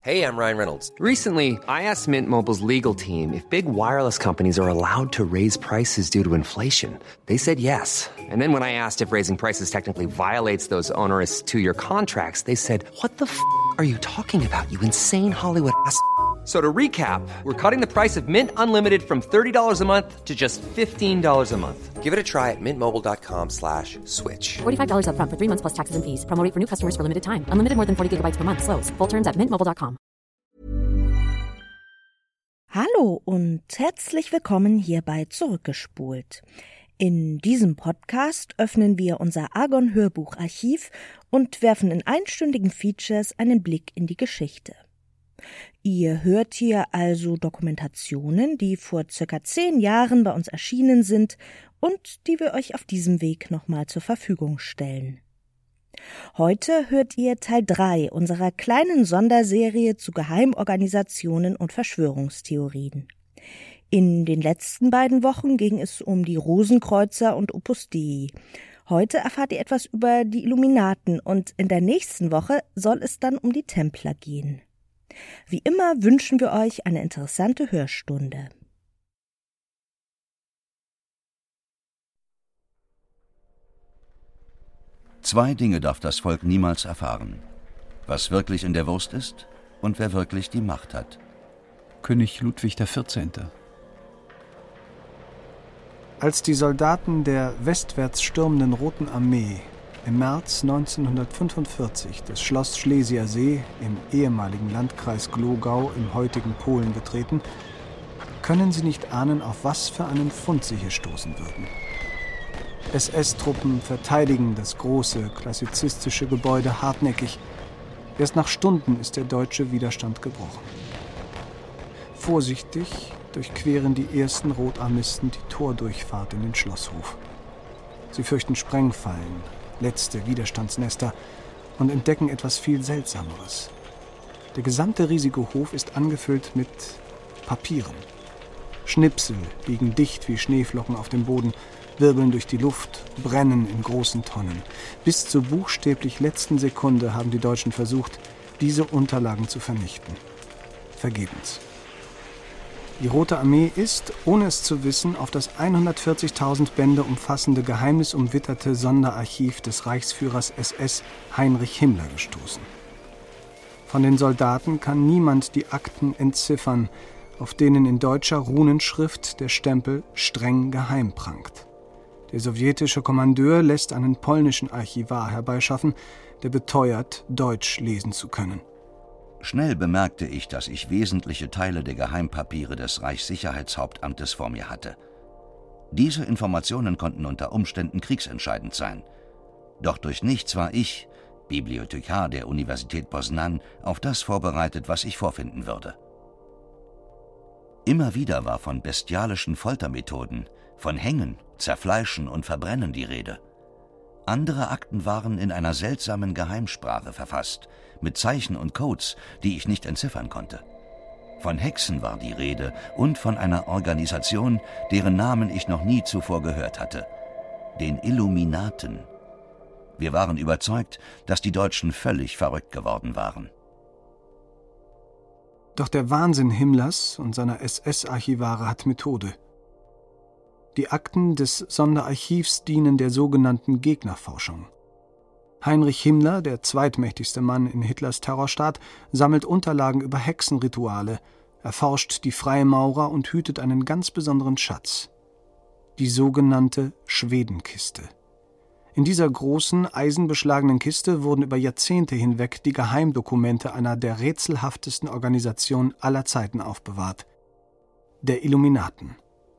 Hey, I'm Ryan Reynolds. Recently, I asked Mint Mobile's legal team if big wireless companies are allowed to raise prices due to inflation. They said yes. And then when I asked if raising prices technically violates those onerous two-year contracts, they said, "What the f*** are you talking about, you insane Hollywood ass?" So to recap, we're cutting the price of Mint Unlimited from $30 a month to just $15 a month. Give it a try at mintmobile.com/switch. $45 up front for 3 months plus taxes and fees. Promo rate for new customers for limited time. Unlimited more than 40 gigabytes per month. Slows full terms at mintmobile.com. Hallo und herzlich willkommen hier bei Zurückgespult. In diesem Podcast öffnen wir unser Argon-Hörbucharchiv und werfen in einstündigen Features einen Blick in die Geschichte. Ihr hört hier also Dokumentationen, die vor circa 10 Jahren bei uns erschienen sind und die wir euch auf diesem Weg nochmal zur Verfügung stellen. Heute hört ihr Teil 3 unserer kleinen Sonderserie zu Geheimorganisationen und Verschwörungstheorien. In den letzten beiden Wochen ging es um die Rosenkreuzer und Opus Dei. Heute erfahrt ihr etwas über die Illuminaten und in der nächsten Woche soll es dann um die Templer gehen. Wie immer wünschen wir euch eine interessante Hörstunde. Zwei Dinge darf das Volk niemals erfahren: was wirklich in der Wurst ist und wer wirklich die Macht hat. König Ludwig XIV. Als die Soldaten der westwärts stürmenden Roten Armee im März 1945 das Schloss Schlesiersee im ehemaligen Landkreis Glogau im heutigen Polen betreten, können sie nicht ahnen, auf was für einen Fund sie hier stoßen würden. SS-Truppen verteidigen das große, klassizistische Gebäude hartnäckig. Erst nach Stunden ist der deutsche Widerstand gebrochen. Vorsichtig durchqueren die ersten Rotarmisten die Tordurchfahrt in den Schlosshof. Sie fürchten Sprengfallen, letzte Widerstandsnester, und entdecken etwas viel Seltsameres. Der gesamte riesige Hof ist angefüllt mit Papieren. Schnipsel liegen dicht wie Schneeflocken auf dem Boden, wirbeln durch die Luft, brennen in großen Tonnen. Bis zur buchstäblich letzten Sekunde haben die Deutschen versucht, diese Unterlagen zu vernichten. Vergebens. Die Rote Armee ist, ohne es zu wissen, auf das 140.000 Bände umfassende geheimnisumwitterte Sonderarchiv des Reichsführers SS Heinrich Himmler gestoßen. Von den Soldaten kann niemand die Akten entziffern, auf denen in deutscher Runenschrift der Stempel streng geheim prangt. Der sowjetische Kommandeur lässt einen polnischen Archivar herbeischaffen, der beteuert, Deutsch lesen zu können. Schnell bemerkte ich, dass ich wesentliche Teile der Geheimpapiere des Reichssicherheitshauptamtes vor mir hatte. Diese Informationen konnten unter Umständen kriegsentscheidend sein. Doch durch nichts war ich, Bibliothekar der Universität Poznań, auf das vorbereitet, was ich vorfinden würde. Immer wieder war von bestialischen Foltermethoden, von Hängen, Zerfleischen und Verbrennen die Rede. Andere Akten waren in einer seltsamen Geheimsprache verfasst, mit Zeichen und Codes, die ich nicht entziffern konnte. Von Hexen war die Rede und von einer Organisation, deren Namen ich noch nie zuvor gehört hatte: den Illuminaten. Wir waren überzeugt, dass die Deutschen völlig verrückt geworden waren. Doch der Wahnsinn Himmlers und seiner SS-Archivare hat Methode. Die Akten des Sonderarchivs dienen der sogenannten Gegnerforschung. Heinrich Himmler, der zweitmächtigste Mann in Hitlers Terrorstaat, sammelt Unterlagen über Hexenrituale, erforscht die Freimaurer und hütet einen ganz besonderen Schatz: die sogenannte Schwedenkiste. In dieser großen, eisenbeschlagenen Kiste wurden über Jahrzehnte hinweg die Geheimdokumente einer der rätselhaftesten Organisationen aller Zeiten aufbewahrt: der Illuminaten.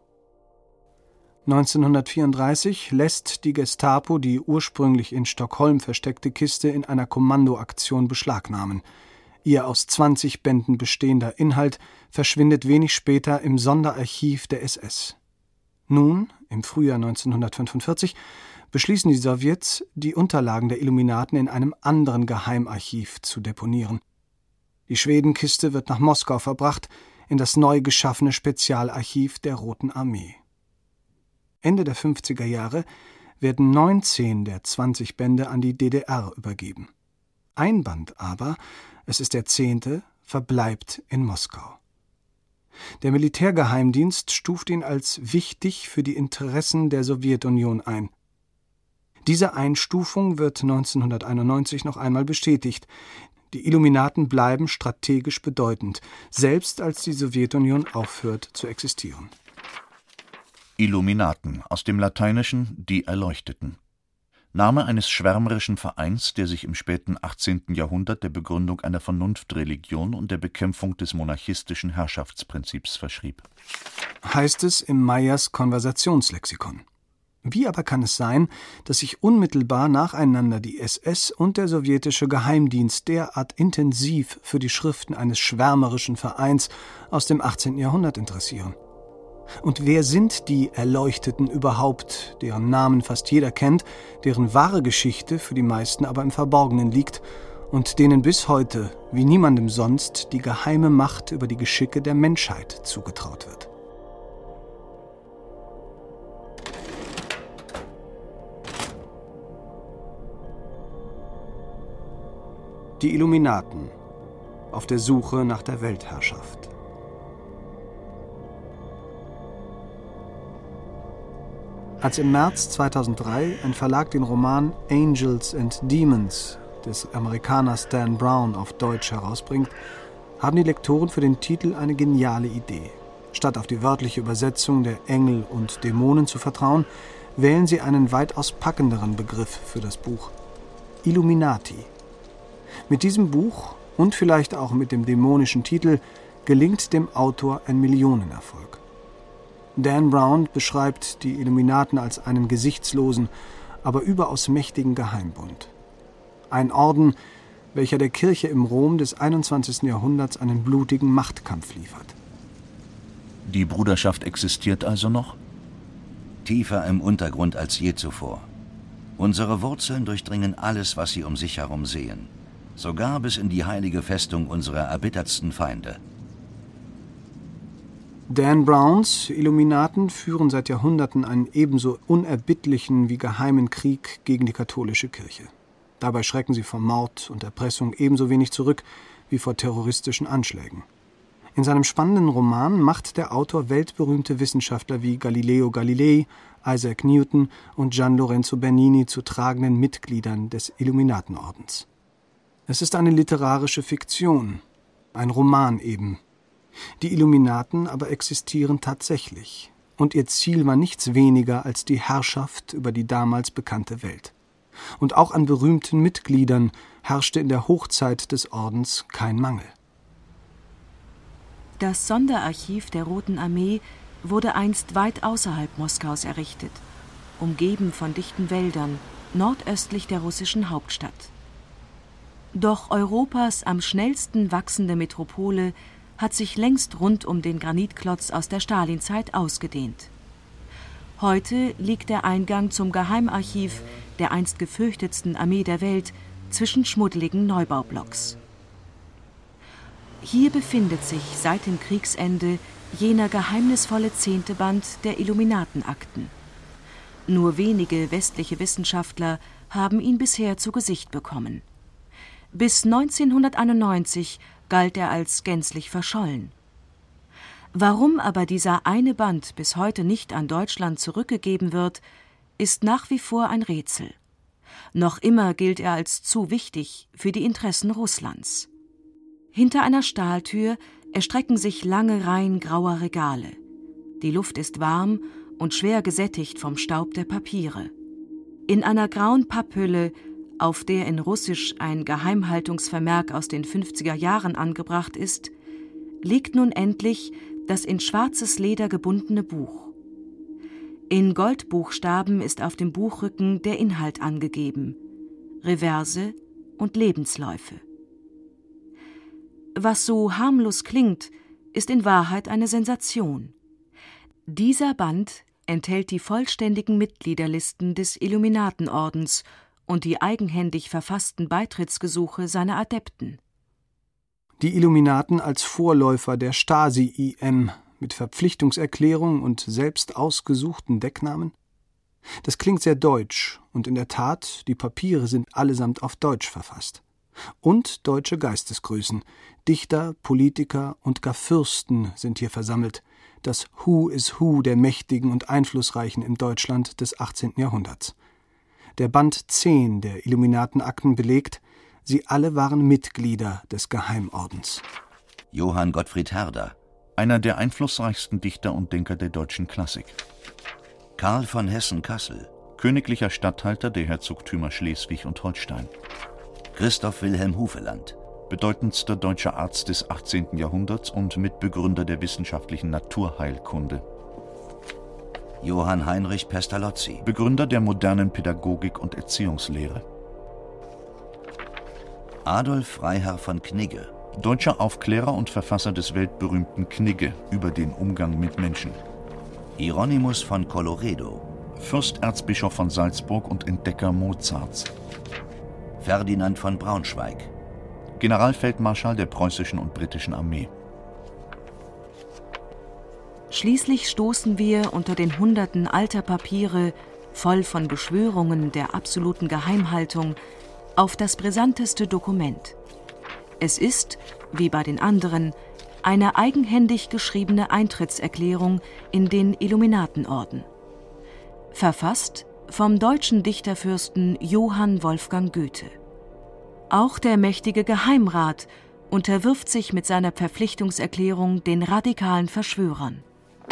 1934 lässt die Gestapo die ursprünglich in Stockholm versteckte Kiste in einer Kommandoaktion beschlagnahmen. Ihr aus 20 Bänden bestehender Inhalt verschwindet wenig später im Sonderarchiv der SS. Nun, im Frühjahr 1945, beschließen die Sowjets, die Unterlagen der Illuminaten in einem anderen Geheimarchiv zu deponieren. Die Schwedenkiste wird nach Moskau verbracht, in das neu geschaffene Spezialarchiv der Roten Armee. Ende der 50er Jahre werden 19 der 20 Bände an die DDR übergeben. Ein Band aber, es ist der 10., verbleibt in Moskau. Der Militärgeheimdienst stuft ihn als wichtig für die Interessen der Sowjetunion ein. Diese Einstufung wird 1991 noch einmal bestätigt. Die Illuminaten bleiben strategisch bedeutend, selbst als die Sowjetunion aufhört zu existieren. Illuminaten, aus dem Lateinischen die Erleuchteten. Name eines schwärmerischen Vereins, der sich im späten 18. Jahrhundert der Begründung einer Vernunftreligion und der Bekämpfung des monarchistischen Herrschaftsprinzips verschrieb. Heißt es im Meyers Konversationslexikon. Wie aber kann es sein, dass sich unmittelbar nacheinander die SS und der sowjetische Geheimdienst derart intensiv für die Schriften eines schwärmerischen Vereins aus dem 18. Jahrhundert interessieren? Und wer sind die Erleuchteten überhaupt, deren Namen fast jeder kennt, deren wahre Geschichte für die meisten aber im Verborgenen liegt und denen bis heute, wie niemandem sonst, die geheime Macht über die Geschicke der Menschheit zugetraut wird? Die Illuminaten auf der Suche nach der Weltherrschaft. Als im März 2003 ein Verlag den Roman Angels and Demons des Amerikaners Dan Brown auf Deutsch herausbringt, haben die Lektoren für den Titel eine geniale Idee. Statt auf die wörtliche Übersetzung der Engel und Dämonen zu vertrauen, wählen sie einen weitaus packenderen Begriff für das Buch: Illuminati. Mit diesem Buch und vielleicht auch mit dem dämonischen Titel gelingt dem Autor ein Millionenerfolg. Dan Brown beschreibt die Illuminaten als einen gesichtslosen, aber überaus mächtigen Geheimbund. Ein Orden, welcher der Kirche im Rom des 21. Jahrhunderts einen blutigen Machtkampf liefert. Die Bruderschaft existiert also noch? Tiefer im Untergrund als je zuvor. Unsere Wurzeln durchdringen alles, was sie um sich herum sehen. Sogar bis in die heilige Festung unserer erbittertsten Feinde. Dan Browns Illuminaten führen seit Jahrhunderten einen ebenso unerbittlichen wie geheimen Krieg gegen die katholische Kirche. Dabei schrecken sie vor Mord und Erpressung ebenso wenig zurück wie vor terroristischen Anschlägen. In seinem spannenden Roman macht der Autor weltberühmte Wissenschaftler wie Galileo Galilei, Isaac Newton und Gian Lorenzo Bernini zu tragenden Mitgliedern des Illuminatenordens. Es ist eine literarische Fiktion, ein Roman eben. Die Illuminaten aber existieren tatsächlich, und ihr Ziel war nichts weniger als die Herrschaft über die damals bekannte Welt. Und auch an berühmten Mitgliedern herrschte in der Hochzeit des Ordens kein Mangel. Das Sonderarchiv der Roten Armee wurde einst weit außerhalb Moskaus errichtet, umgeben von dichten Wäldern, nordöstlich der russischen Hauptstadt. Doch Europas am schnellsten wachsende Metropole hat sich längst rund um den Granitklotz aus der Stalinzeit ausgedehnt. Heute liegt der Eingang zum Geheimarchiv der einst gefürchtetsten Armee der Welt zwischen schmuddeligen Neubaublocks. Hier befindet sich seit dem Kriegsende jener geheimnisvolle 10. Band der Illuminatenakten. Nur wenige westliche Wissenschaftler haben ihn bisher zu Gesicht bekommen. Bis 1991 galt er als gänzlich verschollen. Warum aber dieser eine Band bis heute nicht an Deutschland zurückgegeben wird, ist nach wie vor ein Rätsel. Noch immer gilt er als zu wichtig für die Interessen Russlands. Hinter einer Stahltür erstrecken sich lange Reihen grauer Regale. Die Luft ist warm und schwer gesättigt vom Staub der Papiere. In einer grauen Papphülle, auf der in Russisch ein Geheimhaltungsvermerk aus den 50er Jahren angebracht ist, liegt nun endlich das in schwarzes Leder gebundene Buch. In Goldbuchstaben ist auf dem Buchrücken der Inhalt angegeben: Reverse und Lebensläufe. Was so harmlos klingt, ist in Wahrheit eine Sensation. Dieser Band enthält die vollständigen Mitgliederlisten des Illuminatenordens und die eigenhändig verfassten Beitrittsgesuche seiner Adepten. Die Illuminaten als Vorläufer der Stasi-IM mit Verpflichtungserklärung und selbst ausgesuchten Decknamen? Das klingt sehr deutsch, und in der Tat, die Papiere sind allesamt auf Deutsch verfasst. Und deutsche Geistesgrößen, Dichter, Politiker und gar Fürsten sind hier versammelt. Das Who is Who der Mächtigen und Einflussreichen im Deutschland des 18. Jahrhunderts. Der Band 10 der Illuminatenakten belegt, sie alle waren Mitglieder des Geheimordens. Johann Gottfried Herder, einer der einflussreichsten Dichter und Denker der deutschen Klassik. Karl von Hessen-Kassel, königlicher Statthalter der Herzogtümer Schleswig und Holstein. Christoph Wilhelm Hufeland, bedeutendster deutscher Arzt des 18. Jahrhunderts und Mitbegründer der wissenschaftlichen Naturheilkunde. Johann Heinrich Pestalozzi, Begründer der modernen Pädagogik und Erziehungslehre. Adolf Freiherr von Knigge, deutscher Aufklärer und Verfasser des weltberühmten Knigge über den Umgang mit Menschen. Hieronymus von Colloredo, Fürsterzbischof von Salzburg und Entdecker Mozarts. Ferdinand von Braunschweig, Generalfeldmarschall der preußischen und britischen Armee. Schließlich stoßen wir unter den Hunderten alter Papiere, voll von Beschwörungen der absoluten Geheimhaltung, auf das brisanteste Dokument. Es ist, wie bei den anderen, eine eigenhändig geschriebene Eintrittserklärung in den Illuminatenorden. Verfasst vom deutschen Dichterfürsten Johann Wolfgang Goethe. Auch der mächtige Geheimrat unterwirft sich mit seiner Verpflichtungserklärung den radikalen Verschwörern.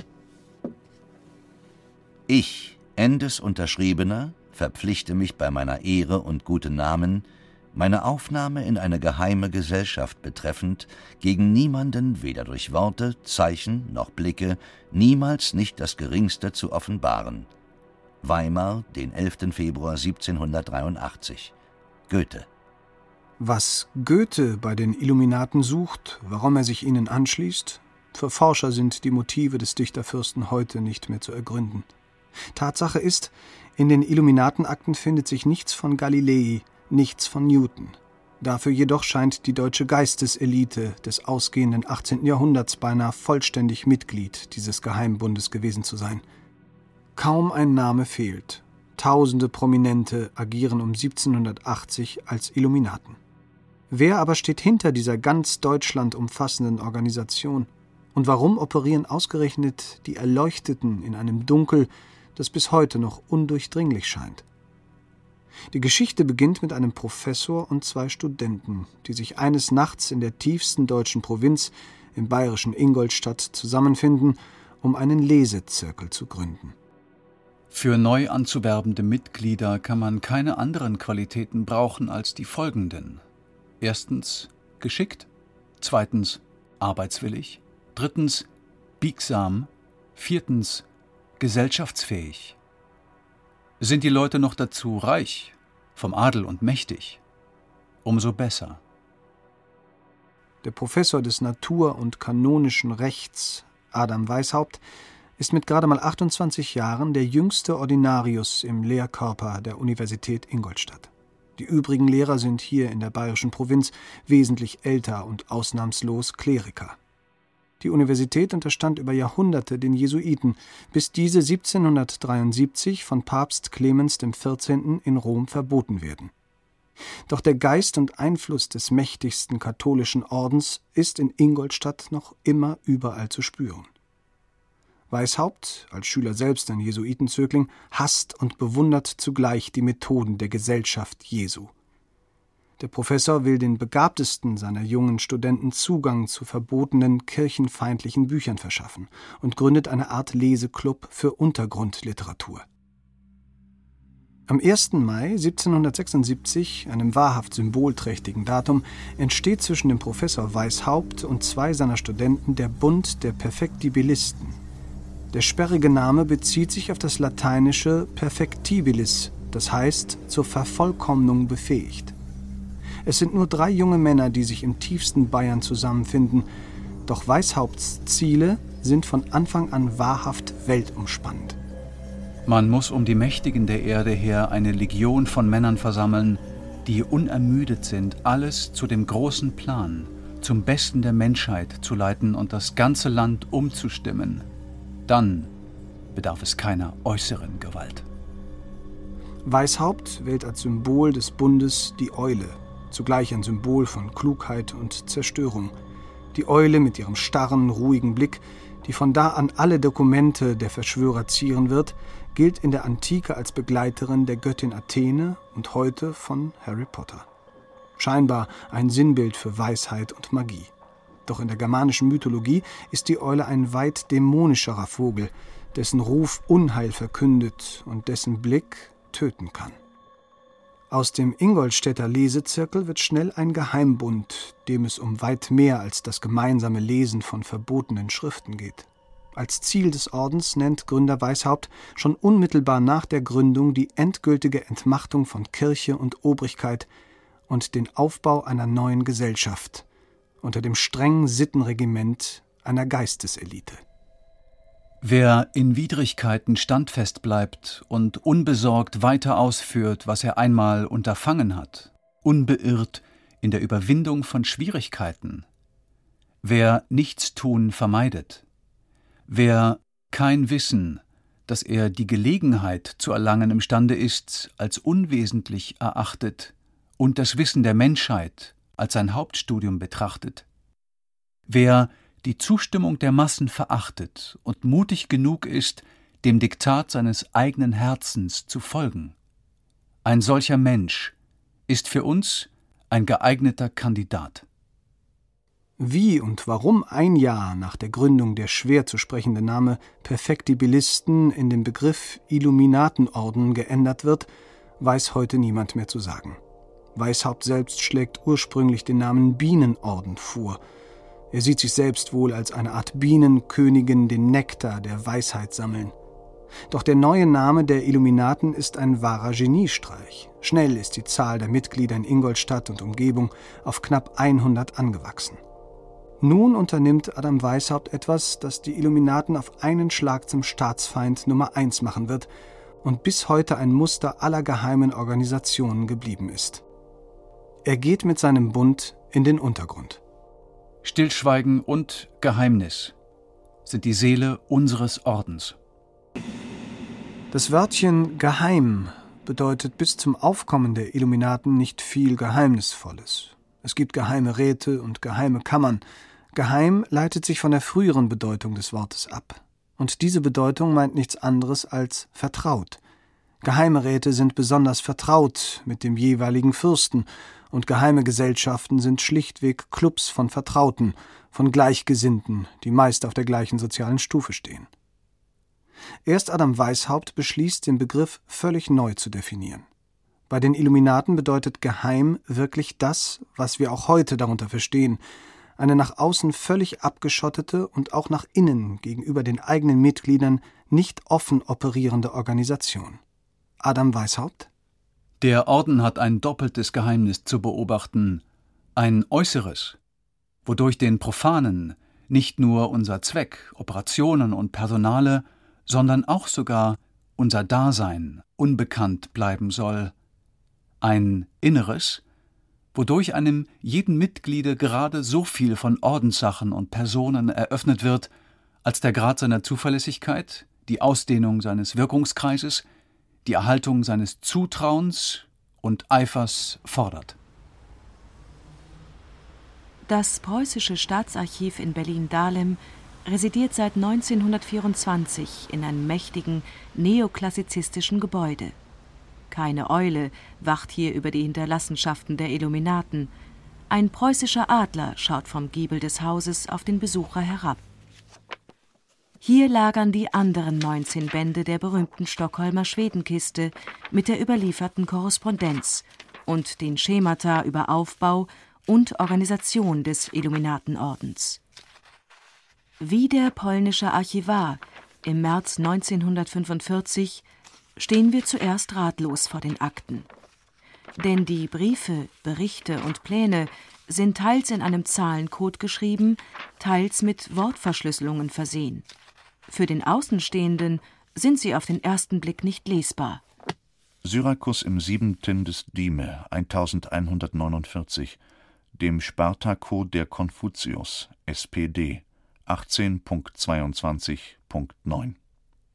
Ich, Endes Unterschriebener, verpflichte mich bei meiner Ehre und guten Namen, meine Aufnahme in eine geheime Gesellschaft betreffend, gegen niemanden weder durch Worte, Zeichen noch Blicke, niemals nicht das Geringste zu offenbaren. Weimar, den 11. Februar 1783. Goethe. Was Goethe bei den Illuminaten sucht, warum er sich ihnen anschließt, für Forscher sind die Motive des Dichterfürsten heute nicht mehr zu ergründen. Tatsache ist, in den Illuminatenakten findet sich nichts von Galilei, nichts von Newton. Dafür jedoch scheint die deutsche Geisteselite des ausgehenden 18. Jahrhunderts beinahe vollständig Mitglied dieses Geheimbundes gewesen zu sein. Kaum ein Name fehlt. Tausende Prominente agieren um 1780 als Illuminaten. Wer aber steht hinter dieser ganz Deutschland umfassenden Organisation? Und warum operieren ausgerechnet die Erleuchteten in einem Dunkel, das bis heute noch undurchdringlich scheint? Die Geschichte beginnt mit einem Professor und 2 Studenten, die sich eines Nachts in der tiefsten deutschen Provinz, im bayerischen Ingolstadt, zusammenfinden, um einen Lesezirkel zu gründen. Für neu anzuwerbende Mitglieder kann man keine anderen Qualitäten brauchen als die folgenden. Erstens geschickt, zweitens arbeitswillig, drittens biegsam, viertens gesellschaftsfähig. Sind die Leute noch dazu reich, vom Adel und mächtig, umso besser. Der Professor des Natur- und kanonischen Rechts, Adam Weishaupt, ist mit gerade mal 28 Jahren der jüngste Ordinarius im Lehrkörper der Universität Ingolstadt. Die übrigen Lehrer sind hier in der bayerischen Provinz wesentlich älter und ausnahmslos Kleriker. Die Universität unterstand über Jahrhunderte den Jesuiten, bis diese 1773 von Papst Clemens XIV. In Rom verboten werden. Doch der Geist und Einfluss des mächtigsten katholischen Ordens ist in Ingolstadt noch immer überall zu spüren. Weishaupt, als Schüler selbst ein Jesuitenzögling, hasst und bewundert zugleich die Methoden der Gesellschaft Jesu. Der Professor will den begabtesten seiner jungen Studenten Zugang zu verbotenen, kirchenfeindlichen Büchern verschaffen und gründet eine Art Leseklub für Untergrundliteratur. Am 1. Mai 1776, einem wahrhaft symbolträchtigen Datum, entsteht zwischen dem Professor Weishaupt und 2 seiner Studenten der Bund der Perfectibilisten. Der sperrige Name bezieht sich auf das lateinische perfectibilis, das heißt zur Vervollkommnung befähigt. Es sind nur 3 junge Männer, die sich im tiefsten Bayern zusammenfinden, doch Weishaupts Ziele sind von Anfang an wahrhaft weltumspannend. Man muss um die Mächtigen der Erde her eine Legion von Männern versammeln, die unermüdet sind, alles zu dem großen Plan, zum Besten der Menschheit zu leiten und das ganze Land umzustimmen. Dann bedarf es keiner äußeren Gewalt. Weishaupt wählt als Symbol des Bundes die Eule, zugleich ein Symbol von Klugheit und Zerstörung. Die Eule mit ihrem starren, ruhigen Blick, die von da an alle Dokumente der Verschwörer zieren wird, gilt in der Antike als Begleiterin der Göttin Athene und heute von Harry Potter. Scheinbar ein Sinnbild für Weisheit und Magie. Doch in der germanischen Mythologie ist die Eule ein weit dämonischerer Vogel, dessen Ruf Unheil verkündet und dessen Blick töten kann. Aus dem Ingolstädter Lesezirkel wird schnell ein Geheimbund, dem es um weit mehr als das gemeinsame Lesen von verbotenen Schriften geht. Als Ziel des Ordens nennt Gründer Weishaupt schon unmittelbar nach der Gründung die endgültige Entmachtung von Kirche und Obrigkeit und den Aufbau einer neuen Gesellschaft unter dem strengen Sittenregiment einer Geisteselite. Wer in Widrigkeiten standfest bleibt und unbesorgt weiter ausführt, was er einmal unterfangen hat, unbeirrt in der Überwindung von Schwierigkeiten, wer Nichtstun vermeidet, wer kein Wissen, das er die Gelegenheit zu erlangen imstande ist, als unwesentlich erachtet und das Wissen der Menschheit als sein Hauptstudium betrachtet, wer die Zustimmung der Massen verachtet und mutig genug ist, dem Diktat seines eigenen Herzens zu folgen. Ein solcher Mensch ist für uns ein geeigneter Kandidat. Wie und warum ein Jahr nach der Gründung der schwer zu sprechende Name Perfektibilisten in den Begriff Illuminatenorden geändert wird, weiß heute niemand mehr zu sagen. Weishaupt selbst schlägt ursprünglich den Namen Bienenorden vor. Er sieht sich selbst wohl als eine Art Bienenkönigin den Nektar der Weisheit sammeln. Doch der neue Name der Illuminaten ist ein wahrer Geniestreich. Schnell ist die Zahl der Mitglieder in Ingolstadt und Umgebung auf knapp 100 angewachsen. Nun unternimmt Adam Weishaupt etwas, das die Illuminaten auf einen Schlag zum Staatsfeind Nummer 1 machen wird und bis heute ein Muster aller geheimen Organisationen geblieben ist. Er geht mit seinem Bund in den Untergrund. Stillschweigen und Geheimnis sind die Seele unseres Ordens. Das Wörtchen geheim bedeutet bis zum Aufkommen der Illuminaten nicht viel Geheimnisvolles. Es gibt geheime Räte und geheime Kammern. Geheim leitet sich von der früheren Bedeutung des Wortes ab. Und diese Bedeutung meint nichts anderes als vertraut. Geheime Räte sind besonders vertraut mit dem jeweiligen Fürsten und geheime Gesellschaften sind schlichtweg Clubs von Vertrauten, von Gleichgesinnten, die meist auf der gleichen sozialen Stufe stehen. Erst Adam Weishaupt beschließt, den Begriff völlig neu zu definieren. Bei den Illuminaten bedeutet geheim wirklich das, was wir auch heute darunter verstehen, eine nach außen völlig abgeschottete und auch nach innen gegenüber den eigenen Mitgliedern nicht offen operierende Organisation. Adam Weishaupt? Der Orden hat ein doppeltes Geheimnis zu beobachten, ein äußeres, wodurch den Profanen nicht nur unser Zweck, Operationen und Personale, sondern auch sogar unser Dasein unbekannt bleiben soll, ein inneres, wodurch einem jeden Mitgliede gerade so viel von Ordenssachen und Personen eröffnet wird, als der Grad seiner Zuverlässigkeit, die Ausdehnung seines Wirkungskreises, die Erhaltung seines Zutrauens und Eifers fordert. Das Preußische Staatsarchiv in Berlin-Dahlem residiert seit 1924 in einem mächtigen neoklassizistischen Gebäude. Keine Eule wacht hier über die Hinterlassenschaften der Illuminaten. Ein preußischer Adler schaut vom Giebel des Hauses auf den Besucher herab. Hier lagern die anderen 19 Bände der berühmten Stockholmer Schwedenkiste mit der überlieferten Korrespondenz und den Schemata über Aufbau und Organisation des Illuminatenordens. Wie der polnische Archivar im März 1945 stehen wir zuerst ratlos vor den Akten. Denn die Briefe, Berichte und Pläne sind teils in einem Zahlencode geschrieben, teils mit Wortverschlüsselungen versehen. Für den Außenstehenden sind sie auf den ersten Blick nicht lesbar. Syrakus im 7. des Dyme 1149, dem Sparta-Code der Konfuzius, SPD, 18.22.9.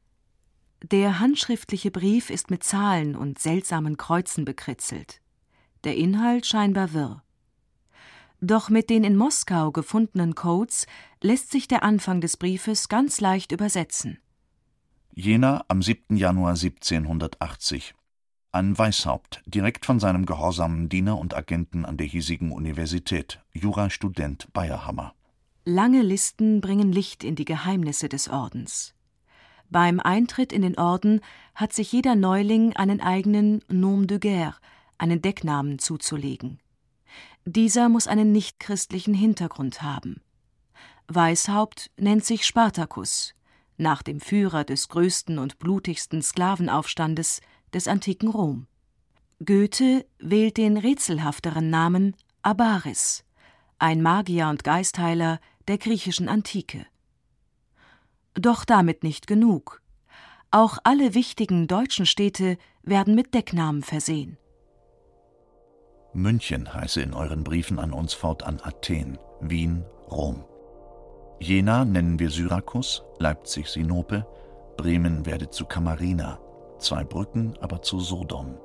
Der handschriftliche Brief ist mit Zahlen und seltsamen Kreuzen bekritzelt. der Inhalt scheinbar wirr. Doch mit den in Moskau gefundenen Codes lässt sich der Anfang des Briefes ganz leicht übersetzen. Jena am 7. Januar 1780. An Weishaupt, direkt von seinem gehorsamen Diener und Agenten an der hiesigen Universität, Jurastudent Bayerhammer. Lange Listen bringen Licht in die Geheimnisse des Ordens. Beim Eintritt in den Orden hat sich jeder Neuling einen eigenen Nom de guerre, einen Decknamen zuzulegen. Dieser muss einen nichtchristlichen Hintergrund haben. Weishaupt nennt sich Spartacus, nach dem Führer des größten und blutigsten Sklavenaufstandes des antiken Rom. Goethe wählt den rätselhafteren Namen Abaris, ein Magier und Geistheiler der griechischen Antike. Doch damit nicht genug. Auch alle wichtigen deutschen Städte werden mit Decknamen versehen. München heiße in euren Briefen an uns fortan Athen, Wien, Rom. Jena nennen wir Syrakus, Leipzig Sinope, Bremen werde zu Kamarina, 2 Brücken aber zu Sodom.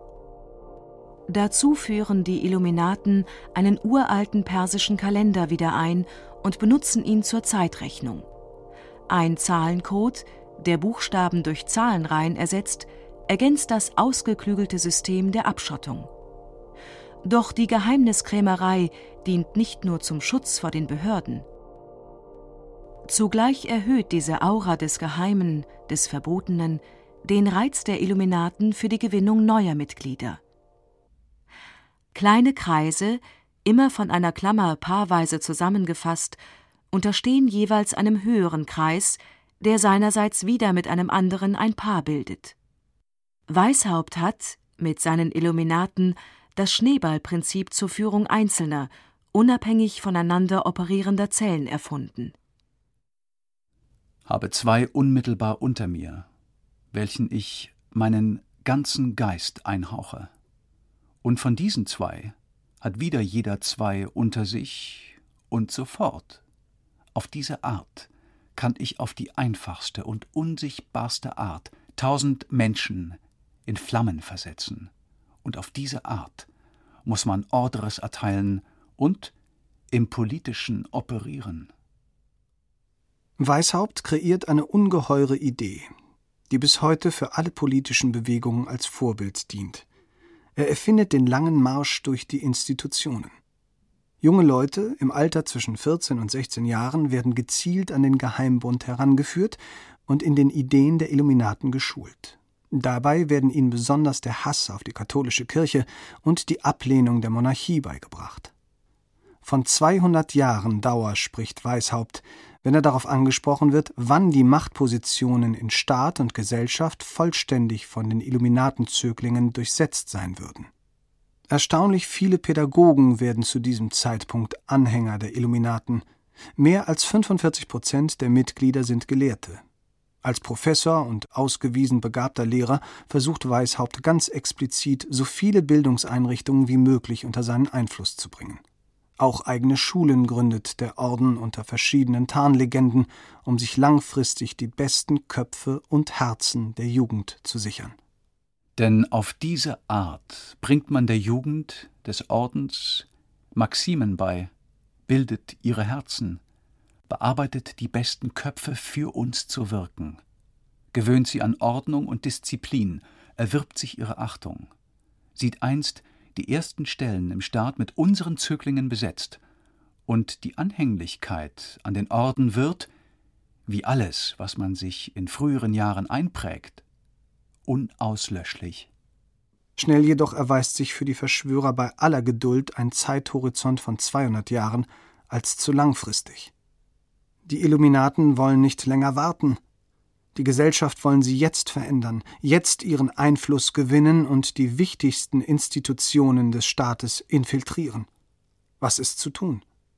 Dazu führen die Illuminaten einen uralten persischen Kalender wieder ein und benutzen ihn zur Zeitrechnung. Ein Zahlencode, der Buchstaben durch Zahlenreihen ersetzt, ergänzt das ausgeklügelte System der Abschottung. Doch die Geheimniskrämerei dient nicht nur zum Schutz vor den Behörden. Zugleich erhöht diese Aura des Geheimen, des Verbotenen, den Reiz der Illuminaten für die Gewinnung neuer Mitglieder. Kleine Kreise, immer von einer Klammer paarweise zusammengefasst, unterstehen jeweils einem höheren Kreis, der seinerseits wieder mit einem anderen ein Paar bildet. Weishaupt hat, mit seinen Illuminaten, das Schneeballprinzip zur Führung einzelner, unabhängig voneinander operierender Zellen erfunden. Habe 2 unmittelbar unter mir, welchen ich meinen ganzen Geist einhauche. Und von diesen 2 hat wieder jeder 2 unter sich und so fort. Auf diese Art kann ich auf die einfachste und unsichtbarste Art 1000 Menschen in Flammen versetzen. Und auf diese Art muss man Ordres erteilen und im Politischen operieren. Weishaupt kreiert eine ungeheure Idee, die bis heute für alle politischen Bewegungen als Vorbild dient. Er erfindet den langen Marsch durch die Institutionen. Junge Leute im Alter zwischen 14 und 16 Jahren werden gezielt an den Geheimbund herangeführt und in den Ideen der Illuminaten geschult. Dabei werden ihnen besonders der Hass auf die katholische Kirche und die Ablehnung der Monarchie beigebracht. Von 200 Jahren Dauer spricht Weishaupt, wenn er darauf angesprochen wird, wann die Machtpositionen in Staat und Gesellschaft vollständig von den Illuminatenzöglingen durchsetzt sein würden. Erstaunlich viele Pädagogen werden zu diesem Zeitpunkt Anhänger der Illuminaten. Mehr als 45% der Mitglieder sind Gelehrte. Als Professor und ausgewiesen begabter Lehrer versucht Weishaupt ganz explizit, so viele Bildungseinrichtungen wie möglich unter seinen Einfluss zu bringen. Auch eigene Schulen gründet der Orden unter verschiedenen Tarnlegenden, um sich langfristig die besten Köpfe und Herzen der Jugend zu sichern. Denn auf diese Art bringt man der Jugend des Ordens Maximen bei, bildet ihre Herzen, bearbeitet die besten Köpfe für uns zu wirken, gewöhnt sie an Ordnung und Disziplin, erwirbt sich ihre Achtung, sieht einst die ersten Stellen im Staat mit unseren Zöglingen besetzt, und die Anhänglichkeit an den Orden wird, wie alles, was man sich in früheren Jahren einprägt, unauslöschlich. Schnell jedoch erweist sich für die Verschwörer bei aller Geduld ein Zeithorizont von 200 Jahren als zu langfristig. Die Illuminaten wollen nicht länger warten. Die Gesellschaft wollen sie jetzt verändern, jetzt ihren Einfluss gewinnen und die wichtigsten Institutionen des Staates infiltrieren. Was ist zu tun?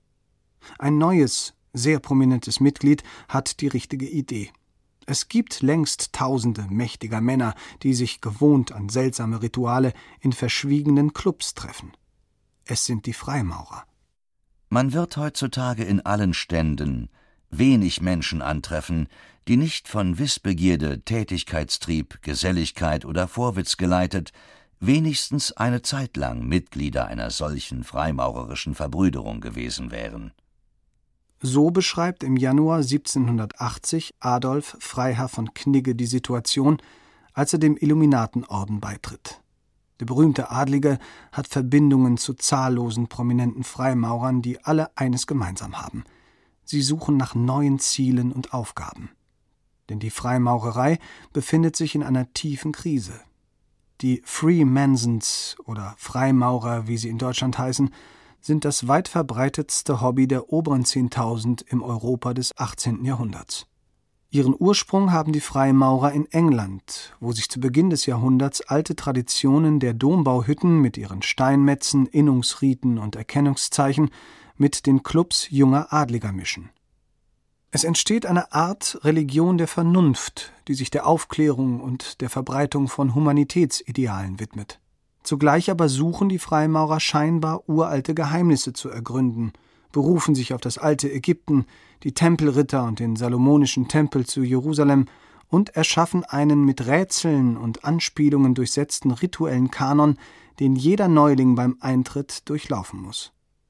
Ein neues, sehr prominentes Mitglied hat die richtige Idee. Es gibt längst Tausende mächtiger Männer, die sich gewohnt an seltsame Rituale in verschwiegenen Clubs treffen. Es sind die Freimaurer. Man wird heutzutage in allen Ständen wenig Menschen antreffen, die nicht von Wissbegierde, Tätigkeitstrieb, Geselligkeit oder Vorwitz geleitet wenigstens eine Zeit lang Mitglieder einer solchen freimaurerischen Verbrüderung gewesen wären. So beschreibt im Januar 1780 Adolf Freiherr von Knigge die Situation, als er dem Illuminatenorden beitritt. Der berühmte Adlige hat Verbindungen zu zahllosen prominenten Freimaurern, die alle eines gemeinsam haben: Sie suchen nach neuen Zielen und Aufgaben. Denn die Freimaurerei befindet sich in einer tiefen Krise. Die Freemasons oder Freimaurer, wie sie in Deutschland heißen, sind das weit verbreitetste Hobby der oberen 10.000 im Europa des 18. Jahrhunderts. Ihren Ursprung haben die Freimaurer in England, wo sich zu Beginn des Jahrhunderts alte Traditionen der Dombauhütten mit ihren Steinmetzen, Innungsriten und Erkennungszeichen mit den Clubs junger Adliger mischen. Es entsteht eine Art Religion der Vernunft, die sich der Aufklärung und der Verbreitung von Humanitätsidealen widmet. Zugleich aber suchen die Freimaurer scheinbar uralte Geheimnisse zu ergründen, berufen sich auf das alte Ägypten, die Tempelritter und den salomonischen Tempel zu Jerusalem und erschaffen einen mit Rätseln und Anspielungen durchsetzten rituellen Kanon, den jeder Neuling beim Eintritt durchlaufen muss.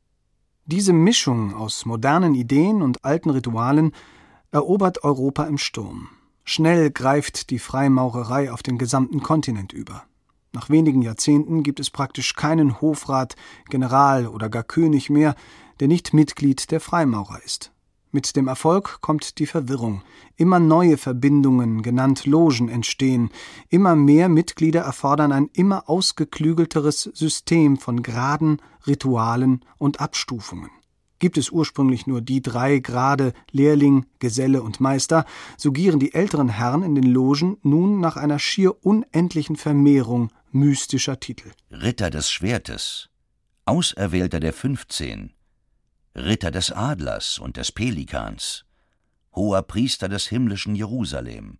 Diese Mischung aus modernen Ideen und alten Ritualen erobert Europa im Sturm. Schnell greift die Freimaurerei auf den gesamten Kontinent über. Nach wenigen Jahrzehnten gibt es praktisch keinen Hofrat, General oder gar König mehr, der nicht Mitglied der Freimaurer ist. Mit dem Erfolg kommt die Verwirrung. Immer neue Verbindungen, genannt Logen, entstehen. Immer mehr Mitglieder erfordern ein immer ausgeklügelteres System von Graden, Ritualen und Abstufungen. Gibt es ursprünglich nur die 3 Grade Lehrling, Geselle und Meister, so gieren die älteren Herren in den Logen nun nach einer schier unendlichen Vermehrung mystischer Titel. Ritter des Schwertes, Auserwählter der 15, Ritter des Adlers und des Pelikans, Hoher Priester des himmlischen Jerusalem,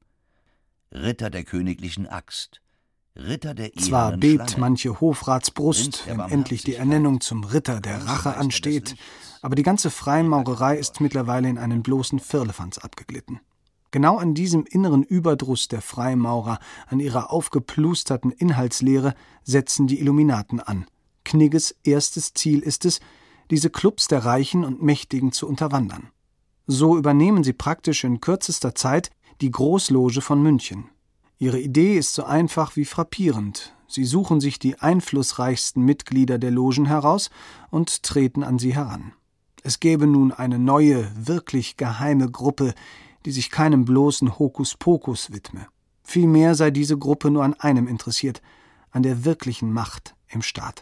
Ritter der königlichen Axt, Ritter der Zwar ehernen bebt Schlange, manche Hofratsbrust, Prinz der wenn endlich die Ernennung zum Ritter der Rache Meister ansteht, des Lichts, aber die ganze Freimaurerei ist mittlerweile in einen bloßen Firlefanz abgeglitten. Genau an diesem inneren Überdruss der Freimaurer, an ihrer aufgeplusterten Inhaltslehre, setzen die Illuminaten an. Knigges erstes Ziel ist es, diese Clubs der Reichen und Mächtigen zu unterwandern. So übernehmen sie praktisch in kürzester Zeit die Großloge von München. Ihre Idee ist so einfach wie frappierend. Sie suchen sich die einflussreichsten Mitglieder der Logen heraus und treten an sie heran. Es gäbe nun eine neue, wirklich geheime Gruppe, die sich keinem bloßen Hokuspokus widme. Vielmehr sei diese Gruppe nur an einem interessiert, an der wirklichen Macht im Staat.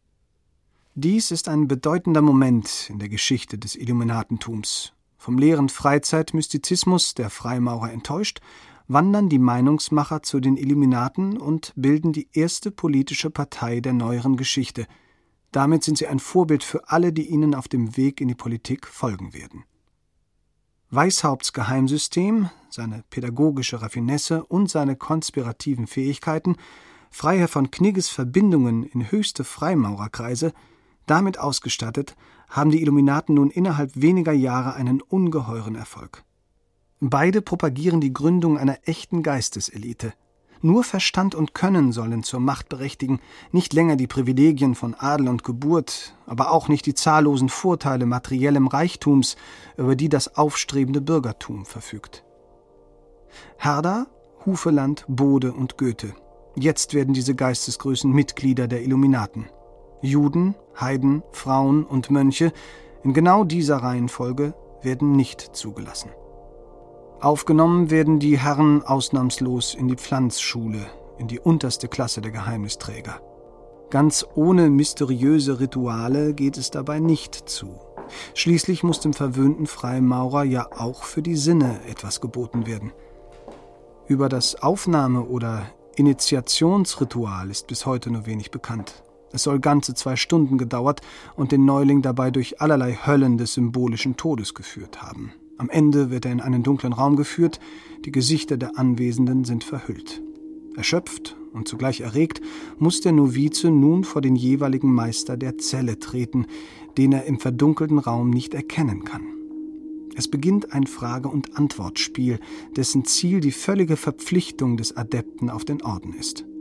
Dies ist ein bedeutender Moment in der Geschichte des Illuminatentums. Vom leeren Freizeitmystizismus der Freimaurer enttäuscht, wandern die Meinungsmacher zu den Illuminaten und bilden die erste politische Partei der neueren Geschichte. Damit sind sie ein Vorbild für alle, die ihnen auf dem Weg in die Politik folgen werden. Weishaupts Geheimsystem, seine pädagogische Raffinesse und seine konspirativen Fähigkeiten, Freiherr von Knigges Verbindungen in höchste Freimaurerkreise, damit ausgestattet, haben die Illuminaten nun innerhalb weniger Jahre einen ungeheuren Erfolg. Beide propagieren die Gründung einer echten Geisteselite. Nur Verstand und Können sollen zur Macht berechtigen, nicht länger die Privilegien von Adel und Geburt, aber auch nicht die zahllosen Vorteile materiellem Reichtums, über die das aufstrebende Bürgertum verfügt. Herder, Hufeland, Bode und Goethe. Jetzt werden diese Geistesgrößen Mitglieder der Illuminaten. Juden, Heiden, Frauen und Mönche, in genau dieser Reihenfolge, werden nicht zugelassen. Aufgenommen werden die Herren ausnahmslos in die Pflanzschule, in die unterste Klasse der Geheimnisträger. Ganz ohne mysteriöse Rituale geht es dabei nicht zu. Schließlich muss dem verwöhnten Freimaurer ja auch für die Sinne etwas geboten werden. Über das Aufnahme- oder Initiationsritual ist bis heute nur wenig bekannt. Es soll ganze 2 Stunden gedauert und den Neuling dabei durch allerlei Höllen des symbolischen Todes geführt haben. Am Ende wird er in einen dunklen Raum geführt, die Gesichter der Anwesenden sind verhüllt. Erschöpft und zugleich erregt, muss der Novize nun vor den jeweiligen Meister der Zelle treten, den er im verdunkelten Raum nicht erkennen kann. Es beginnt ein Frage- und Antwortspiel, dessen Ziel die völlige Verpflichtung des Adepten auf den Orden ist.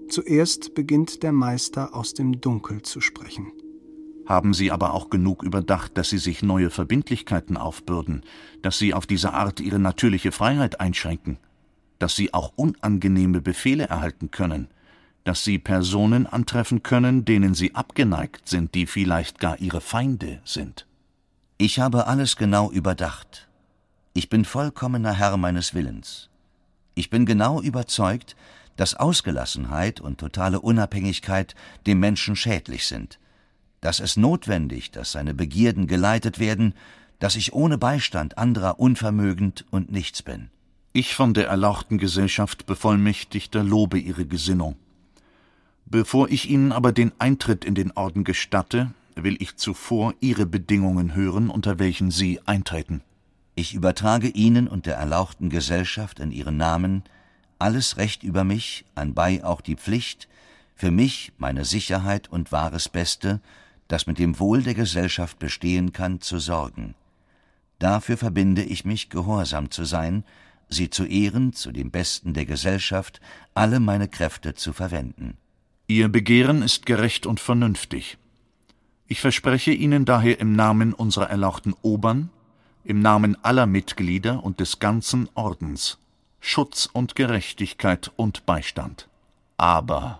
Zuerst beginnt der Meister aus dem Dunkel zu sprechen. Haben Sie aber auch genug überdacht, dass Sie sich neue Verbindlichkeiten aufbürden, dass Sie auf diese Art Ihre natürliche Freiheit einschränken, dass Sie auch unangenehme Befehle erhalten können, dass Sie Personen antreffen können, denen Sie abgeneigt sind, die vielleicht gar Ihre Feinde sind? Ich habe alles genau überdacht. Ich bin vollkommener Herr meines Willens. Ich bin genau überzeugt, dass Ausgelassenheit und totale Unabhängigkeit dem Menschen schädlich sind, dass es notwendig, dass seine Begierden geleitet werden, dass ich ohne Beistand anderer unvermögend und nichts bin. Ich von der erlauchten Gesellschaft Bevollmächtigter lobe Ihre Gesinnung. Bevor ich Ihnen aber den Eintritt in den Orden gestatte, will ich zuvor Ihre Bedingungen hören, unter welchen Sie eintreten. Ich übertrage Ihnen und der erlauchten Gesellschaft in Ihren Namen alles Recht über mich, anbei auch die Pflicht, für mich, meine Sicherheit und wahres Beste, das mit dem Wohl der Gesellschaft bestehen kann, zu sorgen. Dafür verbinde ich mich, gehorsam zu sein, sie zu ehren, zu dem Besten der Gesellschaft, alle meine Kräfte zu verwenden. Ihr Begehren ist gerecht und vernünftig. Ich verspreche Ihnen daher im Namen unserer erlauchten Obern, im Namen aller Mitglieder und des ganzen Ordens, Schutz und Gerechtigkeit und Beistand. Aber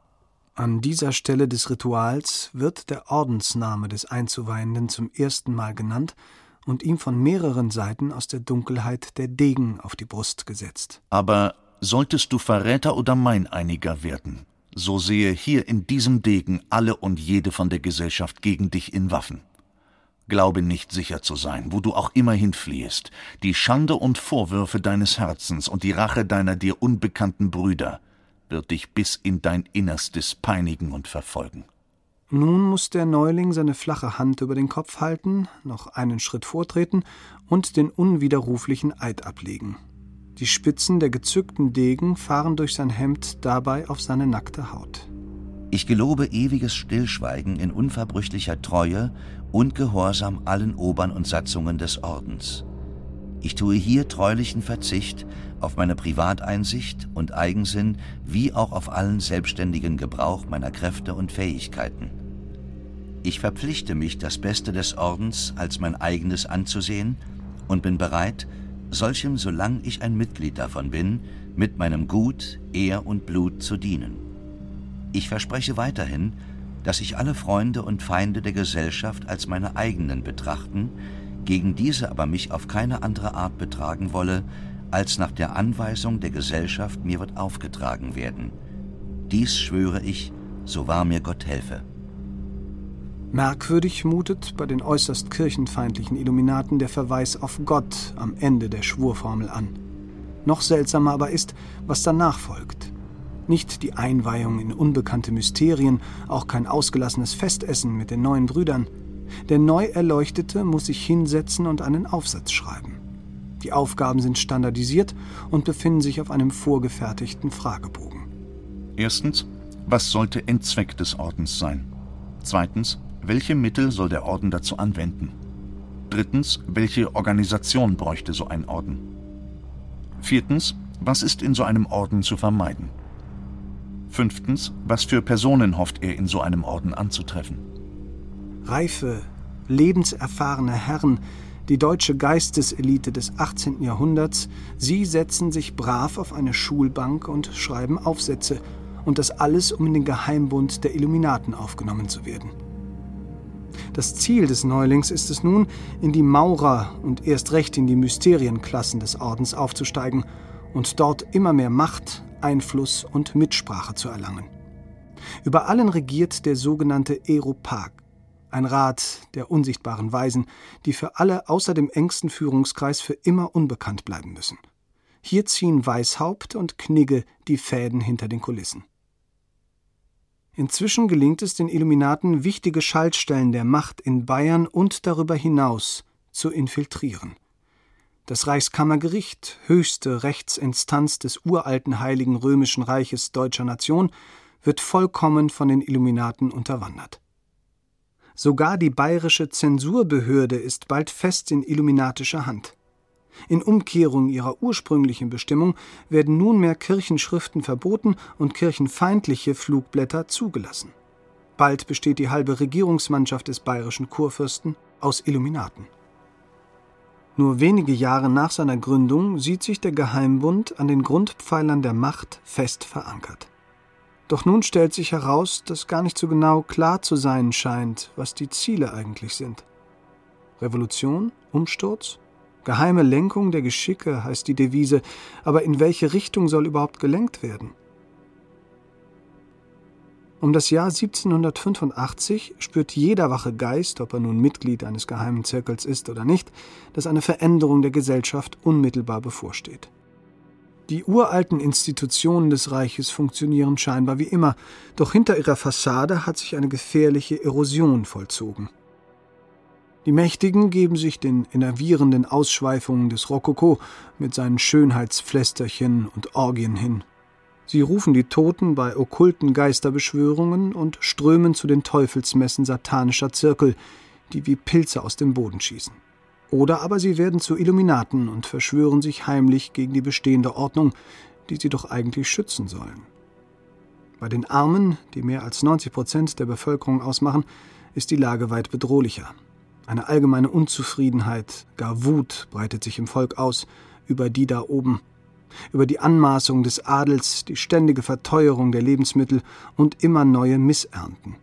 an dieser Stelle des Rituals wird der Ordensname des Einzuweihenden zum ersten Mal genannt und ihm von mehreren Seiten aus der Dunkelheit der Degen auf die Brust gesetzt. Aber solltest du Verräter oder Meineiniger werden, so sehe hier in diesem Degen alle und jede von der Gesellschaft gegen dich in Waffen. Glaube nicht sicher zu sein, wo du auch immer hinfliehest. Die Schande und Vorwürfe deines Herzens und die Rache deiner dir unbekannten Brüder wird dich bis in dein Innerstes peinigen und verfolgen. Nun muss der Neuling seine flache Hand über den Kopf halten, noch einen Schritt vortreten und den unwiderruflichen Eid ablegen. Die Spitzen der gezückten Degen fahren durch sein Hemd dabei auf seine nackte Haut. Ich gelobe ewiges Stillschweigen in unverbrüchlicher Treue und Gehorsam allen Obern und Satzungen des Ordens. Ich tue hier treulichen Verzicht auf meine Privateinsicht und Eigensinn wie auch auf allen selbstständigen Gebrauch meiner Kräfte und Fähigkeiten. Ich verpflichte mich, das Beste des Ordens als mein eigenes anzusehen und bin bereit, solchem, solange ich ein Mitglied davon bin, mit meinem Gut, Ehr und Blut zu dienen. Ich verspreche weiterhin, dass ich alle Freunde und Feinde der Gesellschaft als meine eigenen betrachten, gegen diese aber mich auf keine andere Art betragen wolle, als nach der Anweisung der Gesellschaft mir wird aufgetragen werden. Dies schwöre ich, so wahr mir Gott helfe. Merkwürdig mutet bei den äußerst kirchenfeindlichen Illuminaten der Verweis auf Gott am Ende der Schwurformel an. Noch seltsamer aber ist, was danach folgt. Nicht die Einweihung in unbekannte Mysterien, auch kein ausgelassenes Festessen mit den neuen Brüdern. Der Neuerleuchtete muss sich hinsetzen und einen Aufsatz schreiben. Die Aufgaben sind standardisiert und befinden sich auf einem vorgefertigten Fragebogen. Erstens, was sollte Endzweck des Ordens sein? Zweitens, welche Mittel soll der Orden dazu anwenden? Drittens, welche Organisation bräuchte so ein Orden? Viertens, was ist in so einem Orden zu vermeiden? Fünftens, was für Personen hofft er in so einem Orden anzutreffen? Reife, lebenserfahrene Herren, die deutsche Geisteselite des 18. Jahrhunderts, sie setzen sich brav auf eine Schulbank und schreiben Aufsätze, und das alles, um in den Geheimbund der Illuminaten aufgenommen zu werden. Das Ziel des Neulings ist es nun, in die Maurer und erst recht in die Mysterienklassen des Ordens aufzusteigen und dort immer mehr Macht, Einfluss und Mitsprache zu erlangen. Über allen regiert der sogenannte Aeropag, ein Rat der unsichtbaren Weisen, die für alle außer dem engsten Führungskreis für immer unbekannt bleiben müssen. Hier ziehen Weishaupt und Knigge die Fäden hinter den Kulissen. Inzwischen gelingt es den Illuminaten, wichtige Schaltstellen der Macht in Bayern und darüber hinaus zu infiltrieren. Das Reichskammergericht, höchste Rechtsinstanz des uralten Heiligen Römischen Reiches deutscher Nation, wird vollkommen von den Illuminaten unterwandert. Sogar die bayerische Zensurbehörde ist bald fest in illuminatischer Hand. In Umkehrung ihrer ursprünglichen Bestimmung werden nunmehr Kirchenschriften verboten und kirchenfeindliche Flugblätter zugelassen. Bald besteht die halbe Regierungsmannschaft des bayerischen Kurfürsten aus Illuminaten. Nur wenige Jahre nach seiner Gründung sieht sich der Geheimbund an den Grundpfeilern der Macht fest verankert. Doch nun stellt sich heraus, dass gar nicht so genau klar zu sein scheint, was die Ziele eigentlich sind. Revolution? Umsturz? Geheime Lenkung der Geschicke heißt die Devise, aber in welche Richtung soll überhaupt gelenkt werden? Um das Jahr 1785 spürt jeder wache Geist, ob er nun Mitglied eines geheimen Zirkels ist oder nicht, dass eine Veränderung der Gesellschaft unmittelbar bevorsteht. Die uralten Institutionen des Reiches funktionieren scheinbar wie immer, doch hinter ihrer Fassade hat sich eine gefährliche Erosion vollzogen. Die Mächtigen geben sich den enervierenden Ausschweifungen des Rokoko mit seinen Schönheitspflästerchen und Orgien hin. Sie rufen die Toten bei okkulten Geisterbeschwörungen und strömen zu den Teufelsmessen satanischer Zirkel, die wie Pilze aus dem Boden schießen. Oder aber sie werden zu Illuminaten und verschwören sich heimlich gegen die bestehende Ordnung, die sie doch eigentlich schützen sollen. Bei den Armen, die mehr als 90% der Bevölkerung ausmachen, ist die Lage weit bedrohlicher. Eine allgemeine Unzufriedenheit, gar Wut breitet sich im Volk aus über die da oben, über die Anmaßung des Adels, die ständige Verteuerung der Lebensmittel und immer neue Missernten.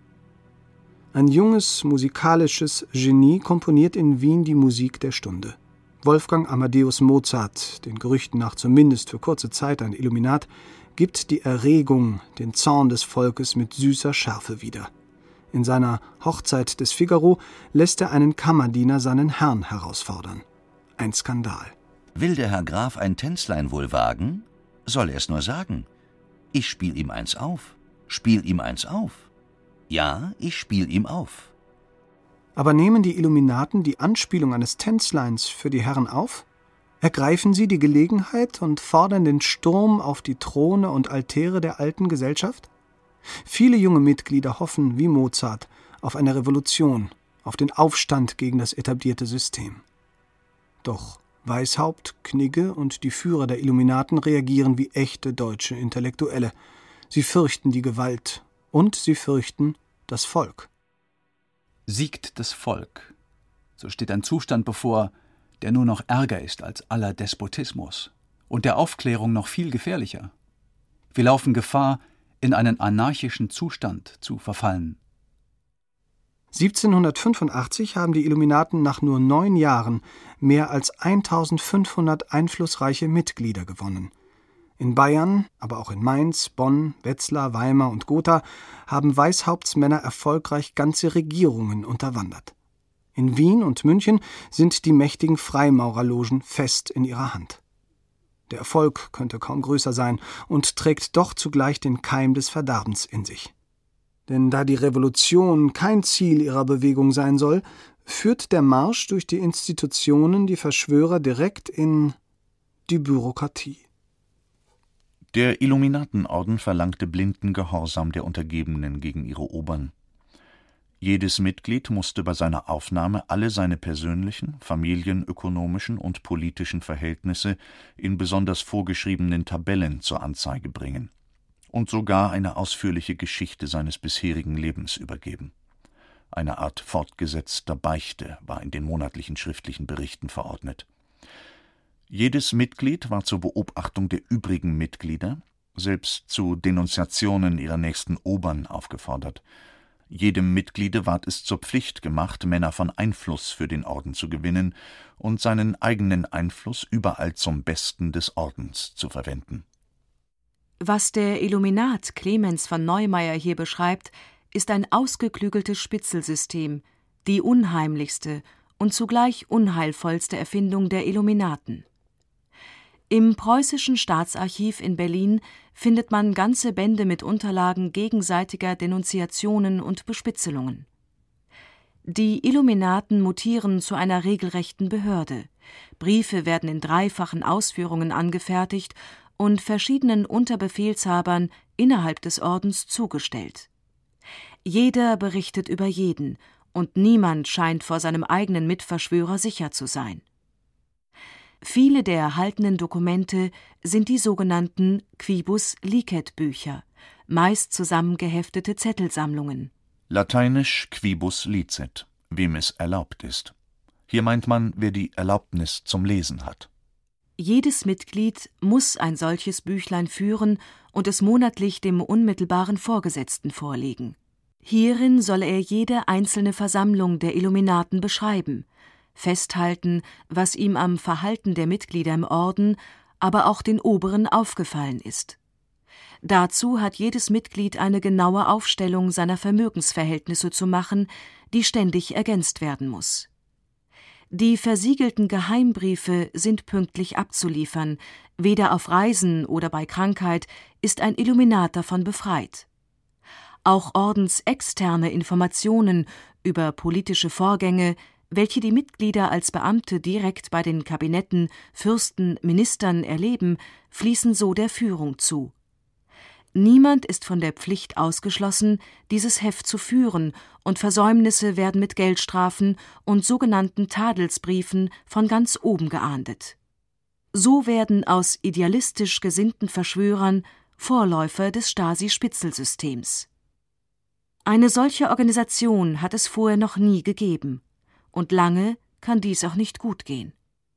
Ein junges, musikalisches Genie komponiert in Wien die Musik der Stunde. Wolfgang Amadeus Mozart, den Gerüchten nach zumindest für kurze Zeit ein Illuminat, gibt die Erregung, den Zorn des Volkes mit süßer Schärfe wieder. In seiner Hochzeit des Figaro lässt er einen Kammerdiener seinen Herrn herausfordern. Ein Skandal. Will der Herr Graf ein Tänzlein wohl wagen? Soll er's nur sagen. Ich spiel ihm eins auf. Spiel ihm eins auf. Ja, ich spiel ihm auf. Aber nehmen die Illuminaten die Anspielung eines Tänzleins für die Herren auf? Ergreifen sie die Gelegenheit und fordern den Sturm auf die Throne und Altäre der alten Gesellschaft? Viele junge Mitglieder hoffen, wie Mozart, auf eine Revolution, auf den Aufstand gegen das etablierte System. Doch Weishaupt, Knigge und die Führer der Illuminaten reagieren wie echte deutsche Intellektuelle. Sie fürchten die Gewalt und sie fürchten das Volk. Siegt das Volk, so steht ein Zustand bevor, der nur noch ärger ist als aller Despotismus und der Aufklärung noch viel gefährlicher. Wir laufen Gefahr, in einen anarchischen Zustand zu verfallen. 1785 haben die Illuminaten nach nur 9 Jahren mehr als 1500 einflussreiche Mitglieder gewonnen. In Bayern, aber auch in Mainz, Bonn, Wetzlar, Weimar und Gotha haben Weishauptsmänner erfolgreich ganze Regierungen unterwandert. In Wien und München sind die mächtigen Freimaurerlogen fest in ihrer Hand. Der Erfolg könnte kaum größer sein und trägt doch zugleich den Keim des Verderbens in sich. Denn da die Revolution kein Ziel ihrer Bewegung sein soll, führt der Marsch durch die Institutionen die Verschwörer direkt in die Bürokratie. Der Illuminatenorden verlangte blinden Gehorsam der Untergebenen gegen ihre Obern. Jedes Mitglied musste bei seiner Aufnahme alle seine persönlichen, familienökonomischen und politischen Verhältnisse in besonders vorgeschriebenen Tabellen zur Anzeige bringen und sogar eine ausführliche Geschichte seines bisherigen Lebens übergeben. Eine Art fortgesetzter Beichte war in den monatlichen schriftlichen Berichten verordnet. Jedes Mitglied war zur Beobachtung der übrigen Mitglieder, selbst zu Denunziationen ihrer nächsten Obern aufgefordert. Jedem Mitgliede ward es zur Pflicht gemacht, Männer von Einfluss für den Orden zu gewinnen und seinen eigenen Einfluss überall zum Besten des Ordens zu verwenden. Was der Illuminat Clemens von Neumayer hier beschreibt, ist ein ausgeklügeltes Spitzelsystem, die unheimlichste und zugleich unheilvollste Erfindung der Illuminaten. Im Preußischen Staatsarchiv in Berlin findet man ganze Bände mit Unterlagen gegenseitiger Denunziationen und Bespitzelungen. Die Illuminaten mutieren zu einer regelrechten Behörde. Briefe werden in 3-fachen Ausführungen angefertigt und verschiedenen Unterbefehlshabern innerhalb des Ordens zugestellt. Jeder berichtet über jeden, und niemand scheint vor seinem eigenen Mitverschwörer sicher zu sein. Viele der erhaltenen Dokumente sind die sogenannten Quibus licet-Bücher, meist zusammengeheftete Zettelsammlungen. Lateinisch quibus licet, wem es erlaubt ist. Hier meint man, wer die Erlaubnis zum Lesen hat. Jedes Mitglied muss ein solches Büchlein führen und es monatlich dem unmittelbaren Vorgesetzten vorlegen. Hierin soll er jede einzelne Versammlung der Illuminaten beschreiben, festhalten, was ihm am Verhalten der Mitglieder im Orden, aber auch den Oberen aufgefallen ist. Dazu hat jedes Mitglied eine genaue Aufstellung seiner Vermögensverhältnisse zu machen, die ständig ergänzt werden muss. Die versiegelten Geheimbriefe sind pünktlich abzuliefern, weder auf Reisen oder bei Krankheit ist ein Illuminat davon befreit. Auch ordensexterne Informationen über politische Vorgänge, welche die Mitglieder als Beamte direkt bei den Kabinetten, Fürsten, Ministern erleben, fließen so der Führung zu. Niemand ist von der Pflicht ausgeschlossen, dieses Heft zu führen, und Versäumnisse werden mit Geldstrafen und sogenannten Tadelsbriefen von ganz oben geahndet. So werden aus idealistisch gesinnten Verschwörern Vorläufer des Stasi-Spitzelsystems. Eine solche Organisation hat es vorher noch nie gegeben, und lange kann dies auch nicht gut gehen.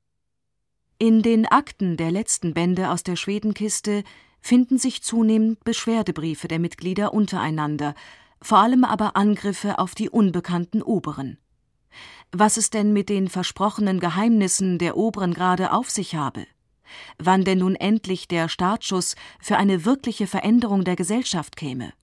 In den Akten der letzten Bände aus der Schwedenkiste finden sich zunehmend Beschwerdebriefe der Mitglieder untereinander, vor allem aber Angriffe auf die unbekannten Oberen. Was es denn mit den versprochenen Geheimnissen der Oberen gerade auf sich habe? Wann denn nun endlich der Startschuss für eine wirkliche Veränderung der Gesellschaft käme?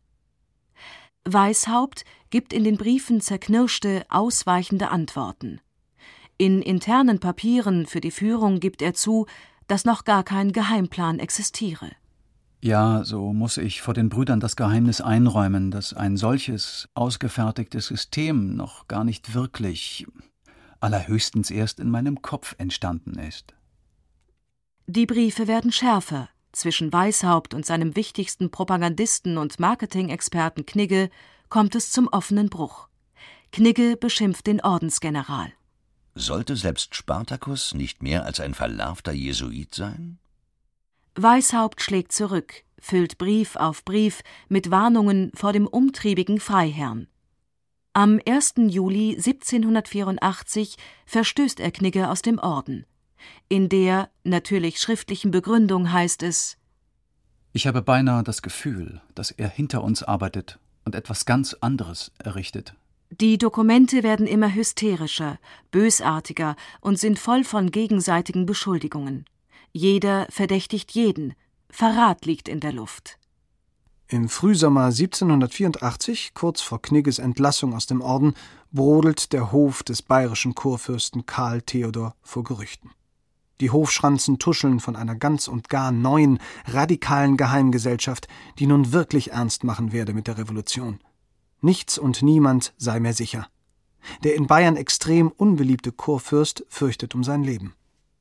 Weishaupt gibt in den Briefen zerknirschte, ausweichende Antworten. In internen Papieren für die Führung gibt er zu, dass noch gar kein Geheimplan existiere. Ja, so muss ich vor den Brüdern das Geheimnis einräumen, dass ein solches ausgefertigtes System noch gar nicht wirklich, allerhöchstens erst in meinem Kopf entstanden ist. Die Briefe werden schärfer. Zwischen Weishaupt und seinem wichtigsten Propagandisten und Marketing-Experten Knigge kommt es zum offenen Bruch. Knigge beschimpft den Ordensgeneral. Sollte selbst Spartacus nicht mehr als ein verlarvter Jesuit sein? Weishaupt schlägt zurück, füllt Brief auf Brief mit Warnungen vor dem umtriebigen Freiherrn. Am 1. Juli 1784 verstößt er Knigge aus dem Orden. In der natürlich schriftlichen Begründung heißt es: Ich habe beinahe das Gefühl, dass er hinter uns arbeitet und etwas ganz anderes errichtet. Die Dokumente werden immer hysterischer, bösartiger und sind voll von gegenseitigen Beschuldigungen. Jeder verdächtigt jeden. Verrat liegt in der Luft. Im Frühsommer 1784, kurz vor Knigges Entlassung aus dem Orden, brodelt der Hof des bayerischen Kurfürsten Karl Theodor vor Gerüchten. Die Hofschranzen tuscheln von einer ganz und gar neuen, radikalen Geheimgesellschaft, die nun wirklich ernst machen werde mit der Revolution. Nichts und niemand sei mehr sicher. Der in Bayern extrem unbeliebte Kurfürst fürchtet um sein Leben.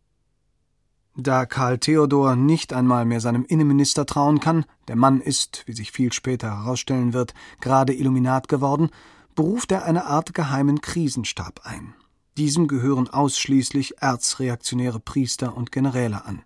Da Karl Theodor nicht einmal mehr seinem Innenminister trauen kann, der Mann ist, wie sich viel später herausstellen wird, gerade Illuminat geworden, beruft er eine Art geheimen Krisenstab ein. Diesem gehören ausschließlich erzreaktionäre Priester und Generäle an.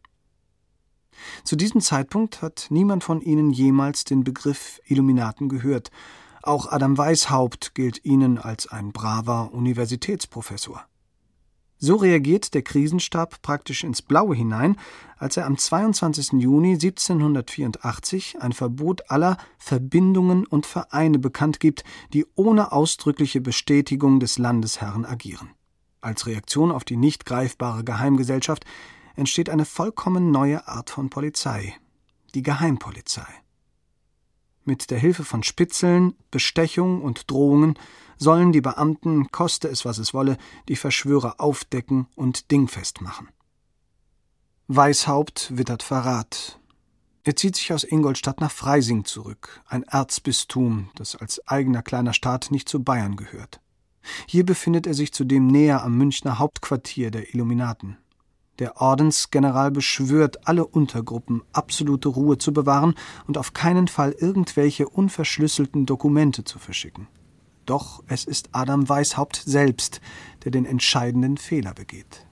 Zu diesem Zeitpunkt hat niemand von ihnen jemals den Begriff Illuminaten gehört. Auch Adam Weishaupt gilt ihnen als ein braver Universitätsprofessor. So reagiert der Krisenstab praktisch ins Blaue hinein, als er am 22. Juni 1784 ein Verbot aller Verbindungen und Vereine bekannt gibt, die ohne ausdrückliche Bestätigung des Landesherrn agieren. Als Reaktion auf die nicht greifbare Geheimgesellschaft entsteht eine vollkommen neue Art von Polizei, die Geheimpolizei. Mit der Hilfe von Spitzeln, Bestechung und Drohungen sollen die Beamten, koste es was es wolle, die Verschwörer aufdecken und dingfest machen. Weishaupt wittert Verrat. Er zieht sich aus Ingolstadt nach Freising zurück, ein Erzbistum, das als eigener kleiner Staat nicht zu Bayern gehört. Hier befindet er sich zudem näher am Münchner Hauptquartier der Illuminaten. Der Ordensgeneral beschwört alle Untergruppen, absolute Ruhe zu bewahren und auf keinen Fall irgendwelche unverschlüsselten Dokumente zu verschicken. Doch es ist Adam Weishaupt selbst, der den entscheidenden Fehler begeht.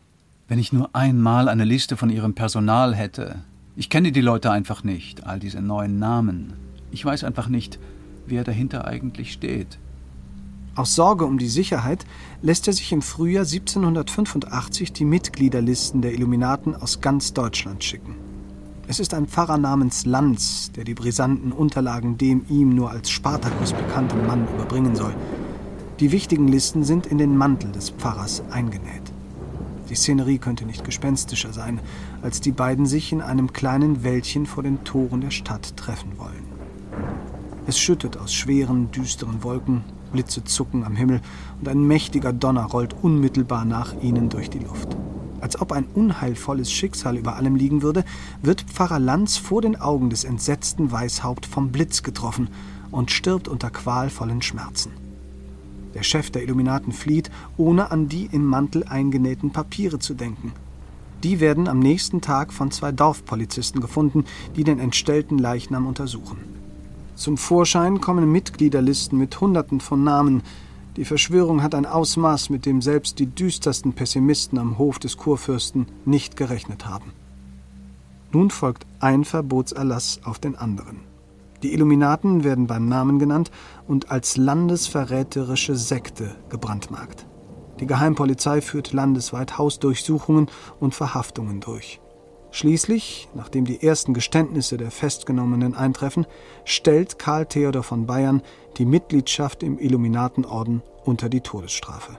Wenn ich nur einmal eine Liste von ihrem Personal hätte. Ich kenne die Leute einfach nicht, all diese neuen Namen. Ich weiß einfach nicht, wer dahinter eigentlich steht. Aus Sorge um die Sicherheit lässt er sich im Frühjahr 1785 die Mitgliederlisten der Illuminaten aus ganz Deutschland schicken. Es ist ein Pfarrer namens Lanz, der die brisanten Unterlagen dem ihm nur als Spartakus bekannten Mann überbringen soll. Die wichtigen Listen sind in den Mantel des Pfarrers eingenäht. Die Szenerie könnte nicht gespenstischer sein, als die beiden sich in einem kleinen Wäldchen vor den Toren der Stadt treffen wollen. Es schüttet aus schweren, düsteren Wolken, Blitze zucken am Himmel und ein mächtiger Donner rollt unmittelbar nach ihnen durch die Luft. Als ob ein unheilvolles Schicksal über allem liegen würde, wird Pfarrer Lanz vor den Augen des entsetzten Weishaupt vom Blitz getroffen und stirbt unter qualvollen Schmerzen. Der Chef der Illuminaten flieht, ohne an die im Mantel eingenähten Papiere zu denken. Die werden am nächsten Tag von 2 Dorfpolizisten gefunden, die den entstellten Leichnam untersuchen. Zum Vorschein kommen Mitgliederlisten mit Hunderten von Namen. Die Verschwörung hat ein Ausmaß, mit dem selbst die düstersten Pessimisten am Hof des Kurfürsten nicht gerechnet haben. Nun folgt ein Verbotserlass auf den anderen. Die Illuminaten werden beim Namen genannt und als landesverräterische Sekte gebrandmarkt. Die Geheimpolizei führt landesweit Hausdurchsuchungen und Verhaftungen durch. Schließlich, nachdem die ersten Geständnisse der Festgenommenen eintreffen, stellt Karl Theodor von Bayern die Mitgliedschaft im Illuminatenorden unter die Todesstrafe.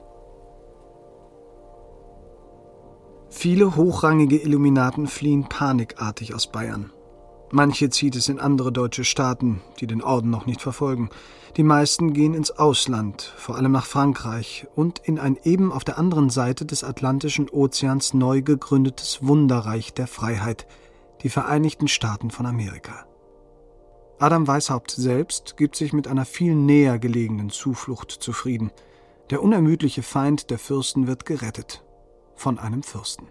Viele hochrangige Illuminaten fliehen panikartig aus Bayern. Manche zieht es in andere deutsche Staaten, die den Orden noch nicht verfolgen. Die meisten gehen ins Ausland, vor allem nach Frankreich und in ein eben auf der anderen Seite des Atlantischen Ozeans neu gegründetes Wunderreich der Freiheit, die Vereinigten Staaten von Amerika. Adam Weishaupt selbst gibt sich mit einer viel näher gelegenen Zuflucht zufrieden. Der unermüdliche Feind der Fürsten wird gerettet. Von einem Fürsten.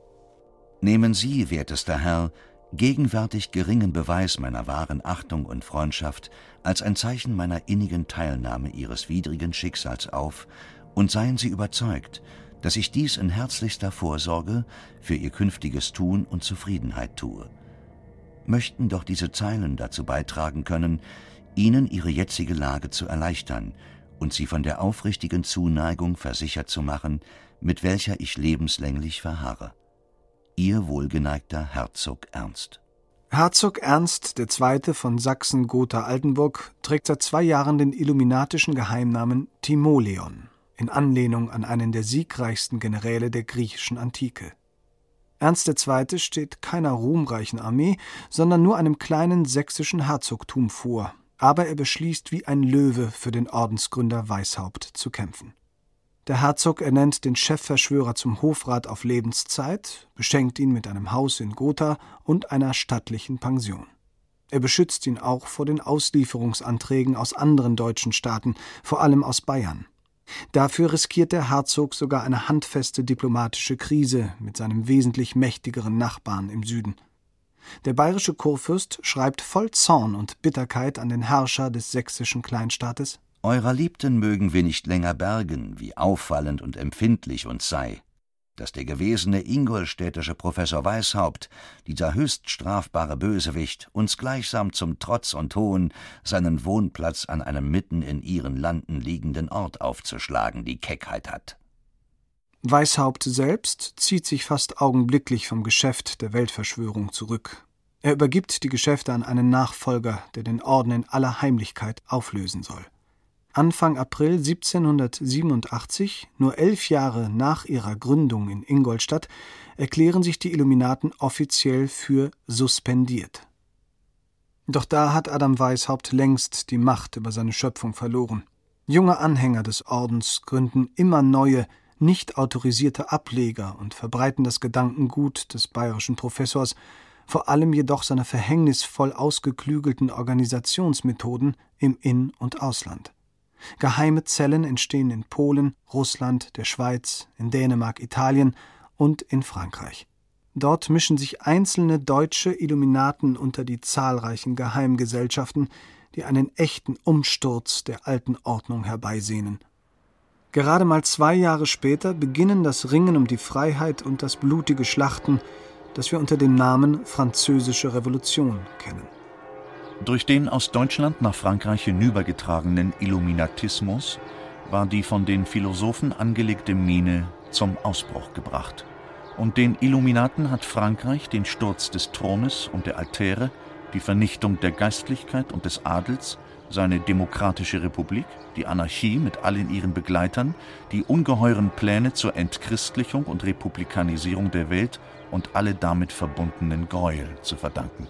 Nehmen Sie, wertester Herr, gegenwärtig geringen Beweis meiner wahren Achtung und Freundschaft als ein Zeichen meiner innigen Teilnahme Ihres widrigen Schicksals auf und seien Sie überzeugt, dass ich dies in herzlichster Vorsorge für Ihr künftiges Tun und Zufriedenheit tue. Möchten doch diese Zeilen dazu beitragen können, Ihnen Ihre jetzige Lage zu erleichtern und Sie von der aufrichtigen Zuneigung versichert zu machen, mit welcher ich lebenslänglich verharre. Ihr wohlgeneigter Herzog Ernst. Herzog Ernst II. Von Sachsen-Gotha-Altenburg trägt seit 2 Jahren den illuminatischen Geheimnamen Timoleon, in Anlehnung an einen der siegreichsten Generäle der griechischen Antike. Ernst II. Steht keiner ruhmreichen Armee, sondern nur einem kleinen sächsischen Herzogtum vor, aber er beschließt wie ein Löwe für den Ordensgründer Weishaupt zu kämpfen. Der Herzog ernennt den Chefverschwörer zum Hofrat auf Lebenszeit, beschenkt ihn mit einem Haus in Gotha und einer stattlichen Pension. Er beschützt ihn auch vor den Auslieferungsanträgen aus anderen deutschen Staaten, vor allem aus Bayern. Dafür riskiert der Herzog sogar eine handfeste diplomatische Krise mit seinem wesentlich mächtigeren Nachbarn im Süden. Der bayerische Kurfürst schreibt voll Zorn und Bitterkeit an den Herrscher des sächsischen Kleinstaates: Eurer Liebten mögen wir nicht länger bergen, wie auffallend und empfindlich uns sei, dass der gewesene ingolstädtische Professor Weishaupt, dieser höchst strafbare Bösewicht, uns gleichsam zum Trotz und Hohn seinen Wohnplatz an einem mitten in ihren Landen liegenden Ort aufzuschlagen die Keckheit hat. Weishaupt selbst zieht sich fast augenblicklich vom Geschäft der Weltverschwörung zurück. Er übergibt die Geschäfte an einen Nachfolger, der den Orden in aller Heimlichkeit auflösen soll. Anfang April 1787, nur 11 Jahre nach ihrer Gründung in Ingolstadt, erklären sich die Illuminaten offiziell für suspendiert. Doch da hat Adam Weishaupt längst die Macht über seine Schöpfung verloren. Junge Anhänger des Ordens gründen immer neue, nicht autorisierte Ableger und verbreiten das Gedankengut des bayerischen Professors, vor allem jedoch seine verhängnisvoll ausgeklügelten Organisationsmethoden im In- und Ausland. Geheime Zellen entstehen in Polen, Russland, der Schweiz, in Dänemark, Italien und in Frankreich. Dort mischen sich einzelne deutsche Illuminaten unter die zahlreichen Geheimgesellschaften, die einen echten Umsturz der alten Ordnung herbeisehnen. Gerade mal 2 Jahre später beginnen das Ringen um die Freiheit und das blutige Schlachten, das wir unter dem Namen Französische Revolution kennen. Durch den aus Deutschland nach Frankreich hinübergetragenen Illuminatismus war die von den Philosophen angelegte Mine zum Ausbruch gebracht. Und den Illuminaten hat Frankreich den Sturz des Thrones und der Altäre, die Vernichtung der Geistlichkeit und des Adels, seine demokratische Republik, die Anarchie mit allen ihren Begleitern, die ungeheuren Pläne zur Entchristlichung und Republikanisierung der Welt und alle damit verbundenen Gräuel zu verdanken.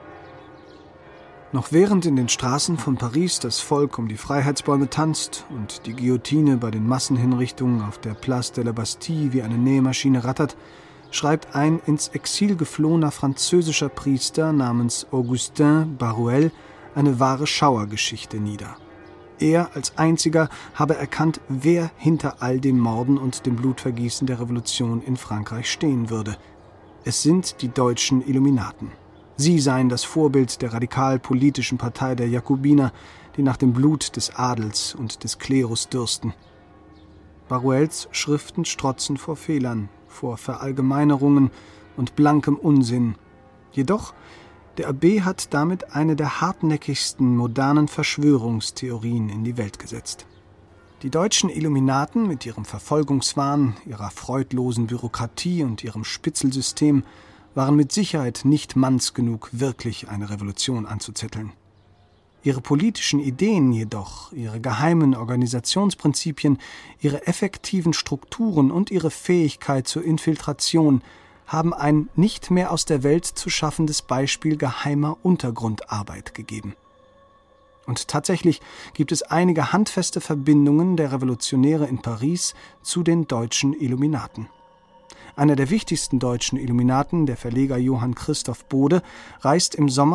Noch während in den Straßen von Paris das Volk um die Freiheitsbäume tanzt und die Guillotine bei den Massenhinrichtungen auf der Place de la Bastille wie eine Nähmaschine rattert, schreibt ein ins Exil geflohener französischer Priester namens Augustin Baruel eine wahre Schauergeschichte nieder. Er als einziger habe erkannt, wer hinter all den Morden und dem Blutvergießen der Revolution in Frankreich stehen würde. Es sind die deutschen Illuminaten. Sie seien das Vorbild der radikal-politischen Partei der Jakobiner, die nach dem Blut des Adels und des Klerus dürsten. Baruels Schriften strotzen vor Fehlern, vor Verallgemeinerungen und blankem Unsinn. Jedoch, der Abbé hat damit eine der hartnäckigsten modernen Verschwörungstheorien in die Welt gesetzt. Die deutschen Illuminaten mit ihrem Verfolgungswahn, ihrer freudlosen Bürokratie und ihrem Spitzelsystem waren mit Sicherheit nicht manns genug, wirklich eine Revolution anzuzetteln. Ihre politischen Ideen jedoch, ihre geheimen Organisationsprinzipien, ihre effektiven Strukturen und ihre Fähigkeit zur Infiltration haben ein nicht mehr aus der Welt zu schaffendes Beispiel geheimer Untergrundarbeit gegeben. Und tatsächlich gibt es einige handfeste Verbindungen der Revolutionäre in Paris zu den deutschen Illuminaten. Einer der wichtigsten deutschen Illuminaten, der Verleger Johann Christoph Bode, reist im Sommer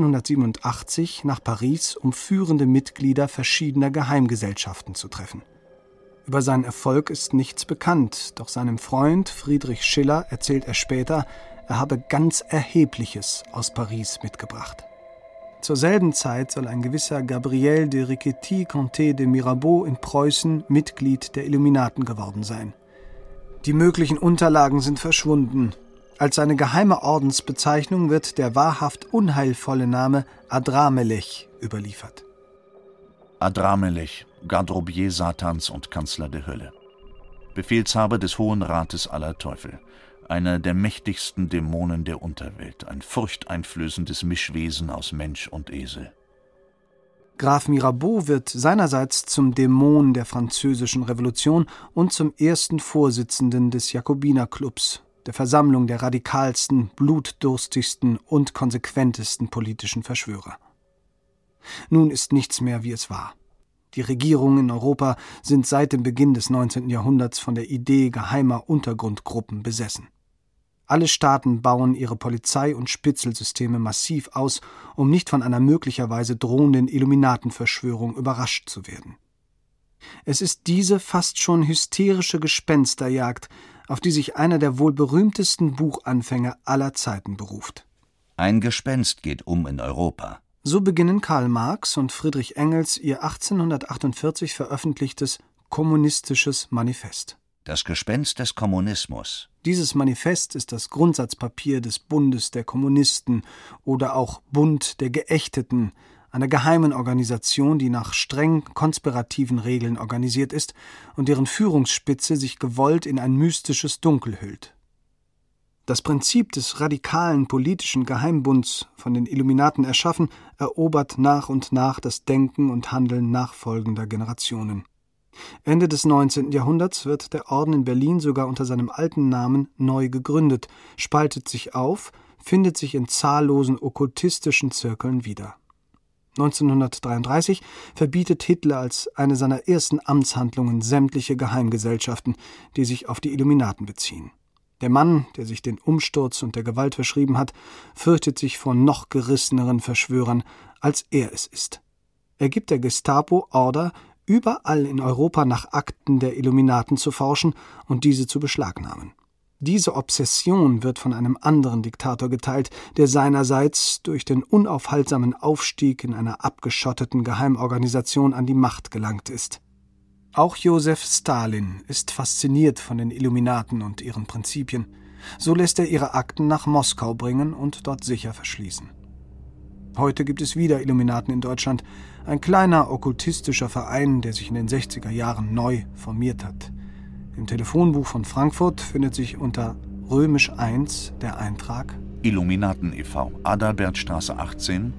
1787 nach Paris, um führende Mitglieder verschiedener Geheimgesellschaften zu treffen. Über seinen Erfolg ist nichts bekannt, doch seinem Freund Friedrich Schiller erzählt er später, er habe ganz Erhebliches aus Paris mitgebracht. Zur selben Zeit soll ein gewisser Gabriel de Riquetti-Comte de Mirabeau in Preußen Mitglied der Illuminaten geworden sein. Die möglichen Unterlagen sind verschwunden. Als seine geheime Ordensbezeichnung wird der wahrhaft unheilvolle Name Adramelech überliefert. Adramelech, Garderobier Satans und Kanzler der Hölle. Befehlshaber des Hohen Rates aller Teufel. Einer der mächtigsten Dämonen der Unterwelt. Ein furchteinflößendes Mischwesen aus Mensch und Esel. Graf Mirabeau wird seinerseits zum Dämon der Französischen Revolution und zum ersten Vorsitzenden des Jakobinerclubs, der Versammlung der radikalsten, blutdurstigsten und konsequentesten politischen Verschwörer. Nun ist nichts mehr, wie es war. Die Regierungen in Europa sind seit dem Beginn des 19. Jahrhunderts von der Idee geheimer Untergrundgruppen besessen. Alle Staaten bauen ihre Polizei- und Spitzelsysteme massiv aus, um nicht von einer möglicherweise drohenden Illuminatenverschwörung überrascht zu werden. Es ist diese fast schon hysterische Gespensterjagd, auf die sich einer der wohl berühmtesten Buchanfänger aller Zeiten beruft. Ein Gespenst geht um in Europa. So beginnen Karl Marx und Friedrich Engels ihr 1848 veröffentlichtes Kommunistisches Manifest. Das Gespenst des Kommunismus. Dieses Manifest ist das Grundsatzpapier des Bundes der Kommunisten oder auch Bund der Geächteten, einer geheimen Organisation, die nach streng konspirativen Regeln organisiert ist und deren Führungsspitze sich gewollt in ein mystisches Dunkel hüllt. Das Prinzip des radikalen politischen Geheimbunds, von den Illuminaten erschaffen, erobert nach und nach das Denken und Handeln nachfolgender Generationen. Ende des 19. Jahrhunderts wird der Orden in Berlin sogar unter seinem alten Namen neu gegründet, spaltet sich auf, findet sich in zahllosen okkultistischen Zirkeln wieder. 1933 verbietet Hitler als eine seiner ersten Amtshandlungen sämtliche Geheimgesellschaften, die sich auf die Illuminaten beziehen. Der Mann, der sich den Umsturz und der Gewalt verschrieben hat, fürchtet sich vor noch gerisseneren Verschwörern, als er es ist. Er gibt der Gestapo Order, überall in Europa nach Akten der Illuminaten zu forschen und diese zu beschlagnahmen. Diese Obsession wird von einem anderen Diktator geteilt, der seinerseits durch den unaufhaltsamen Aufstieg in einer abgeschotteten Geheimorganisation an die Macht gelangt ist. Auch Josef Stalin ist fasziniert von den Illuminaten und ihren Prinzipien. So lässt er ihre Akten nach Moskau bringen und dort sicher verschließen. Heute gibt es wieder Illuminaten in Deutschland, ein kleiner okkultistischer Verein, der sich in den 60er Jahren neu formiert hat. Im Telefonbuch von Frankfurt findet sich unter =1 der Eintrag: Illuminaten e.V., Adalbertstraße 18,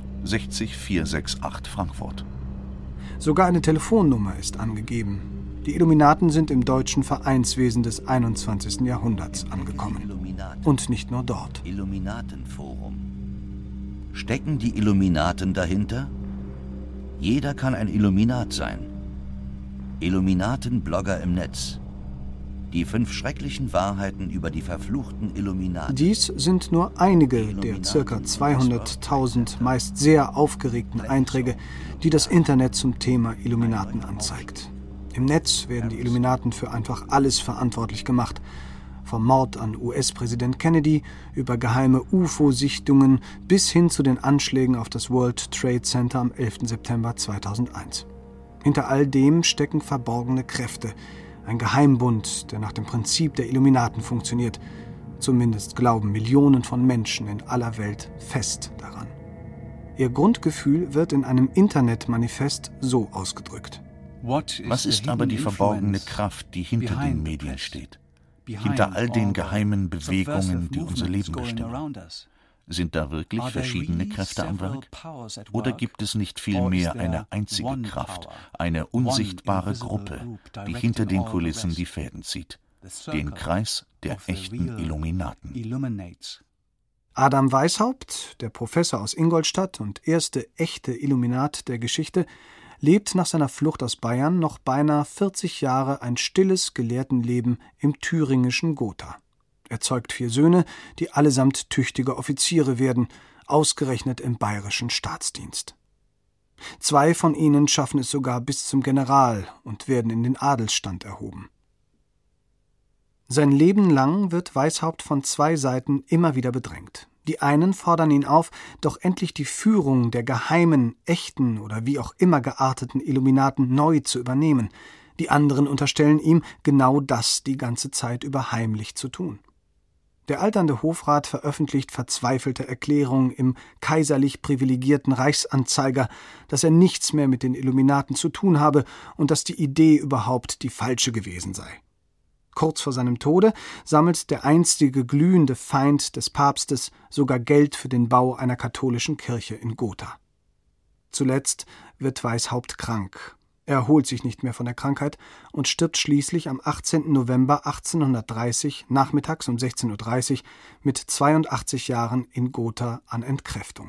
60468 Frankfurt. Sogar eine Telefonnummer ist angegeben. Die Illuminaten sind im deutschen Vereinswesen des 21. Jahrhunderts angekommen. Und nicht nur dort. Illuminatenforum. Stecken die Illuminaten dahinter? Jeder kann ein Illuminat sein. Illuminaten-Blogger im Netz. Die 5 schrecklichen Wahrheiten über die verfluchten Illuminaten. Dies sind nur einige der ca. 200.000 meist sehr aufgeregten Einträge, die das Internet zum Thema Illuminaten anzeigt. Im Netz werden die Illuminaten für einfach alles verantwortlich gemacht. Vom Mord an US-Präsident Kennedy über geheime UFO-Sichtungen bis hin zu den Anschlägen auf das World Trade Center am 11. September 2001. Hinter all dem stecken verborgene Kräfte, ein Geheimbund, der nach dem Prinzip der Illuminaten funktioniert. Zumindest glauben Millionen von Menschen in aller Welt fest daran. Ihr Grundgefühl wird in einem Internetmanifest so ausgedrückt: Was ist aber die verborgene Kraft, die hinter den Medien steht? Hinter all den geheimen Bewegungen, die unser Leben bestimmen? Sind da wirklich verschiedene Kräfte am Werk? Oder gibt es nicht vielmehr eine einzige Kraft, eine unsichtbare Gruppe, die hinter den Kulissen die Fäden zieht? Den Kreis der echten Illuminaten. Adam Weishaupt, der Professor aus Ingolstadt und erste echte Illuminat der Geschichte, lebt nach seiner Flucht aus Bayern noch beinahe 40 Jahre ein stilles Gelehrtenleben im thüringischen Gotha. Er zeugt 4 Söhne, die allesamt tüchtige Offiziere werden, ausgerechnet im bayerischen Staatsdienst. 2 von ihnen schaffen es sogar bis zum General und werden in den Adelsstand erhoben. Sein Leben lang wird Weishaupt von 2 Seiten immer wieder bedrängt. Die einen fordern ihn auf, doch endlich die Führung der geheimen, echten oder wie auch immer gearteten Illuminaten neu zu übernehmen. Die anderen unterstellen ihm, genau das die ganze Zeit über heimlich zu tun. Der alternde Hofrat veröffentlicht verzweifelte Erklärungen im kaiserlich privilegierten Reichsanzeiger, dass er nichts mehr mit den Illuminaten zu tun habe und dass die Idee überhaupt die falsche gewesen sei. Kurz vor seinem Tode sammelt der einstige glühende Feind des Papstes sogar Geld für den Bau einer katholischen Kirche in Gotha. Zuletzt wird Weishaupt krank. Er erholt sich nicht mehr von der Krankheit und stirbt schließlich am 18. November 1830 nachmittags um 16:30 Uhr mit 82 Jahren in Gotha an Entkräftung.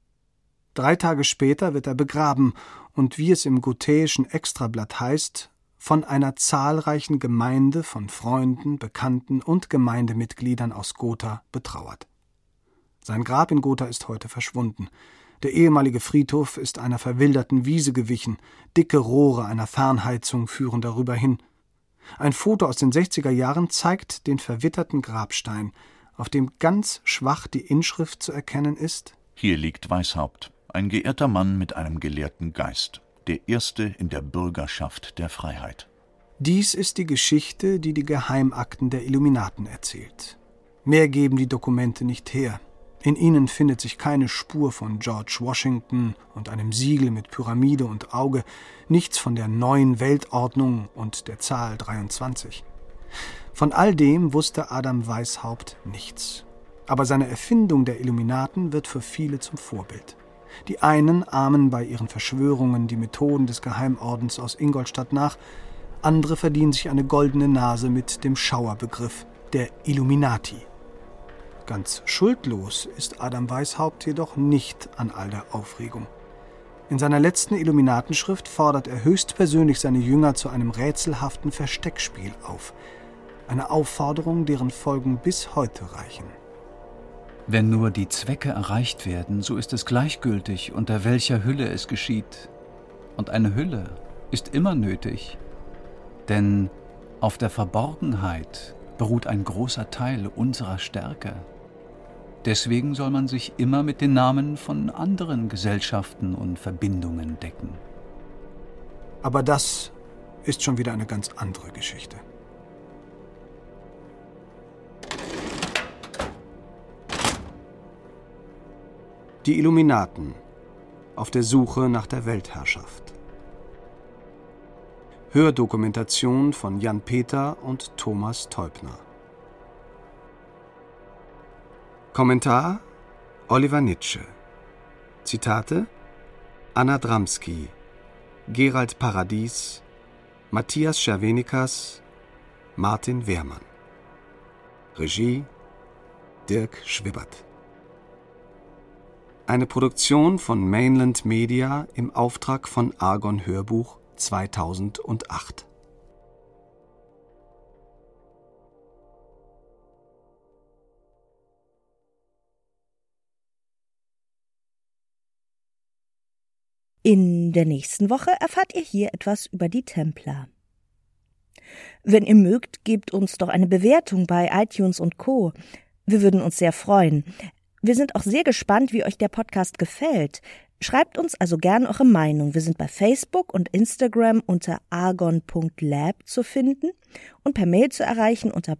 3 Tage später wird er begraben und, wie es im gothäischen Extrablatt heißt, von einer zahlreichen Gemeinde von Freunden, Bekannten und Gemeindemitgliedern aus Gotha betrauert. Sein Grab in Gotha ist heute verschwunden. Der ehemalige Friedhof ist einer verwilderten Wiese gewichen, dicke Rohre einer Fernheizung führen darüber hin. Ein Foto aus den 60er Jahren zeigt den verwitterten Grabstein, auf dem ganz schwach die Inschrift zu erkennen ist: Hier liegt Weishaupt, ein geehrter Mann mit einem gelehrten Geist, der Erste in der Bürgerschaft der Freiheit. Dies ist die Geschichte, die die Geheimakten der Illuminaten erzählt. Mehr geben die Dokumente nicht her. In ihnen findet sich keine Spur von George Washington und einem Siegel mit Pyramide und Auge, nichts von der neuen Weltordnung und der Zahl 23. Von all dem wusste Adam Weishaupt nichts. Aber seine Erfindung der Illuminaten wird für viele zum Vorbild. Die einen ahmen bei ihren Verschwörungen die Methoden des Geheimordens aus Ingolstadt nach, andere verdienen sich eine goldene Nase mit dem Schauerbegriff der Illuminati. Ganz schuldlos ist Adam Weishaupt jedoch nicht an all der Aufregung. In seiner letzten Illuminatenschrift fordert er höchstpersönlich seine Jünger zu einem rätselhaften Versteckspiel auf. Eine Aufforderung, deren Folgen bis heute reichen. Wenn nur die Zwecke erreicht werden, so ist es gleichgültig, unter welcher Hülle es geschieht. Und eine Hülle ist immer nötig, denn auf der Verborgenheit beruht ein großer Teil unserer Stärke. Deswegen soll man sich immer mit den Namen von anderen Gesellschaften und Verbindungen decken. Aber das ist schon wieder eine ganz andere Geschichte. Die Illuminaten auf der Suche nach der Weltherrschaft. Hördokumentation von Jan Peter und Thomas Teubner. Kommentar Oliver Nitsche. Zitate Anna Dramski, Gerald Paradies, Matthias Schervenikas, Martin Wehrmann. Regie Dirk Schwibbert. Eine Produktion von Mainland Media im Auftrag von Argon Hörbuch 2008. In der nächsten Woche erfahrt ihr hier etwas über die Templer. Wenn ihr mögt, gebt uns doch eine Bewertung bei iTunes und Co. Wir würden uns sehr freuen. Wir sind auch sehr gespannt, wie euch der Podcast gefällt. Schreibt uns also gern eure Meinung. Wir sind bei Facebook und Instagram unter argon.lab zu finden und per Mail zu erreichen unter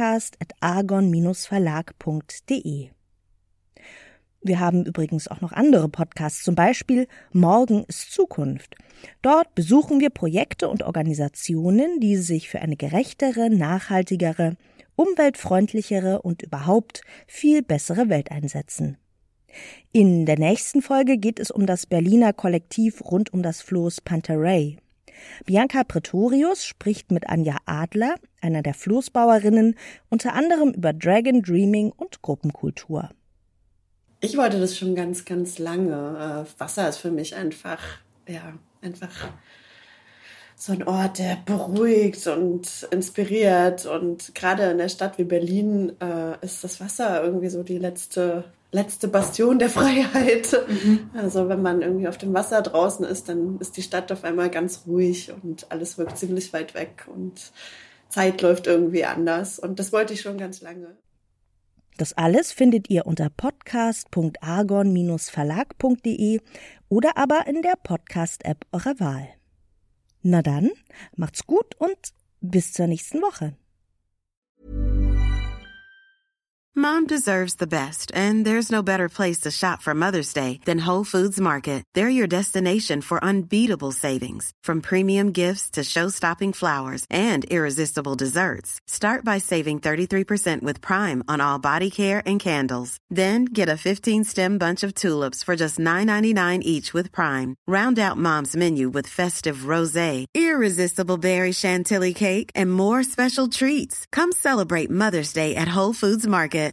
podcast@argon-verlag.de. Wir haben übrigens auch noch andere Podcasts, zum Beispiel Morgen ist Zukunft. Dort besuchen wir Projekte und Organisationen, die sich für eine gerechtere, nachhaltigere, umweltfreundlichere und überhaupt viel bessere Welt einsetzen. In der nächsten Folge geht es um das Berliner Kollektiv rund um das Floß Panterei. Bianca Pretorius spricht mit Anja Adler, einer der Floßbauerinnen, unter anderem über Dragon Dreaming und Gruppenkultur. Ich wollte das schon ganz, ganz lange. Wasser ist für mich einfach so ein Ort, der beruhigt und inspiriert. Und gerade in der Stadt wie Berlin ist das Wasser irgendwie so die letzte Bastion der Freiheit. Mhm. Also wenn man irgendwie auf dem Wasser draußen ist, dann ist die Stadt auf einmal ganz ruhig und alles wirkt ziemlich weit weg und Zeit läuft irgendwie anders. Und das wollte ich schon ganz lange. Das alles findet ihr unter podcast.argon-verlag.de oder aber in der Podcast-App eurer Wahl. Na dann, macht's gut und bis zur nächsten Woche. Mom deserves the best, and there's no better place to shop for Mother's Day than Whole Foods Market. They're your destination for unbeatable savings, from premium gifts to show-stopping flowers and irresistible desserts. Start by saving 33% with Prime on all body care and candles. Then get a 15-stem bunch of tulips for just $9.99 each with Prime. Round out Mom's menu with festive rosé, irresistible berry chantilly cake, and more special treats. Come celebrate Mother's Day at Whole Foods Market.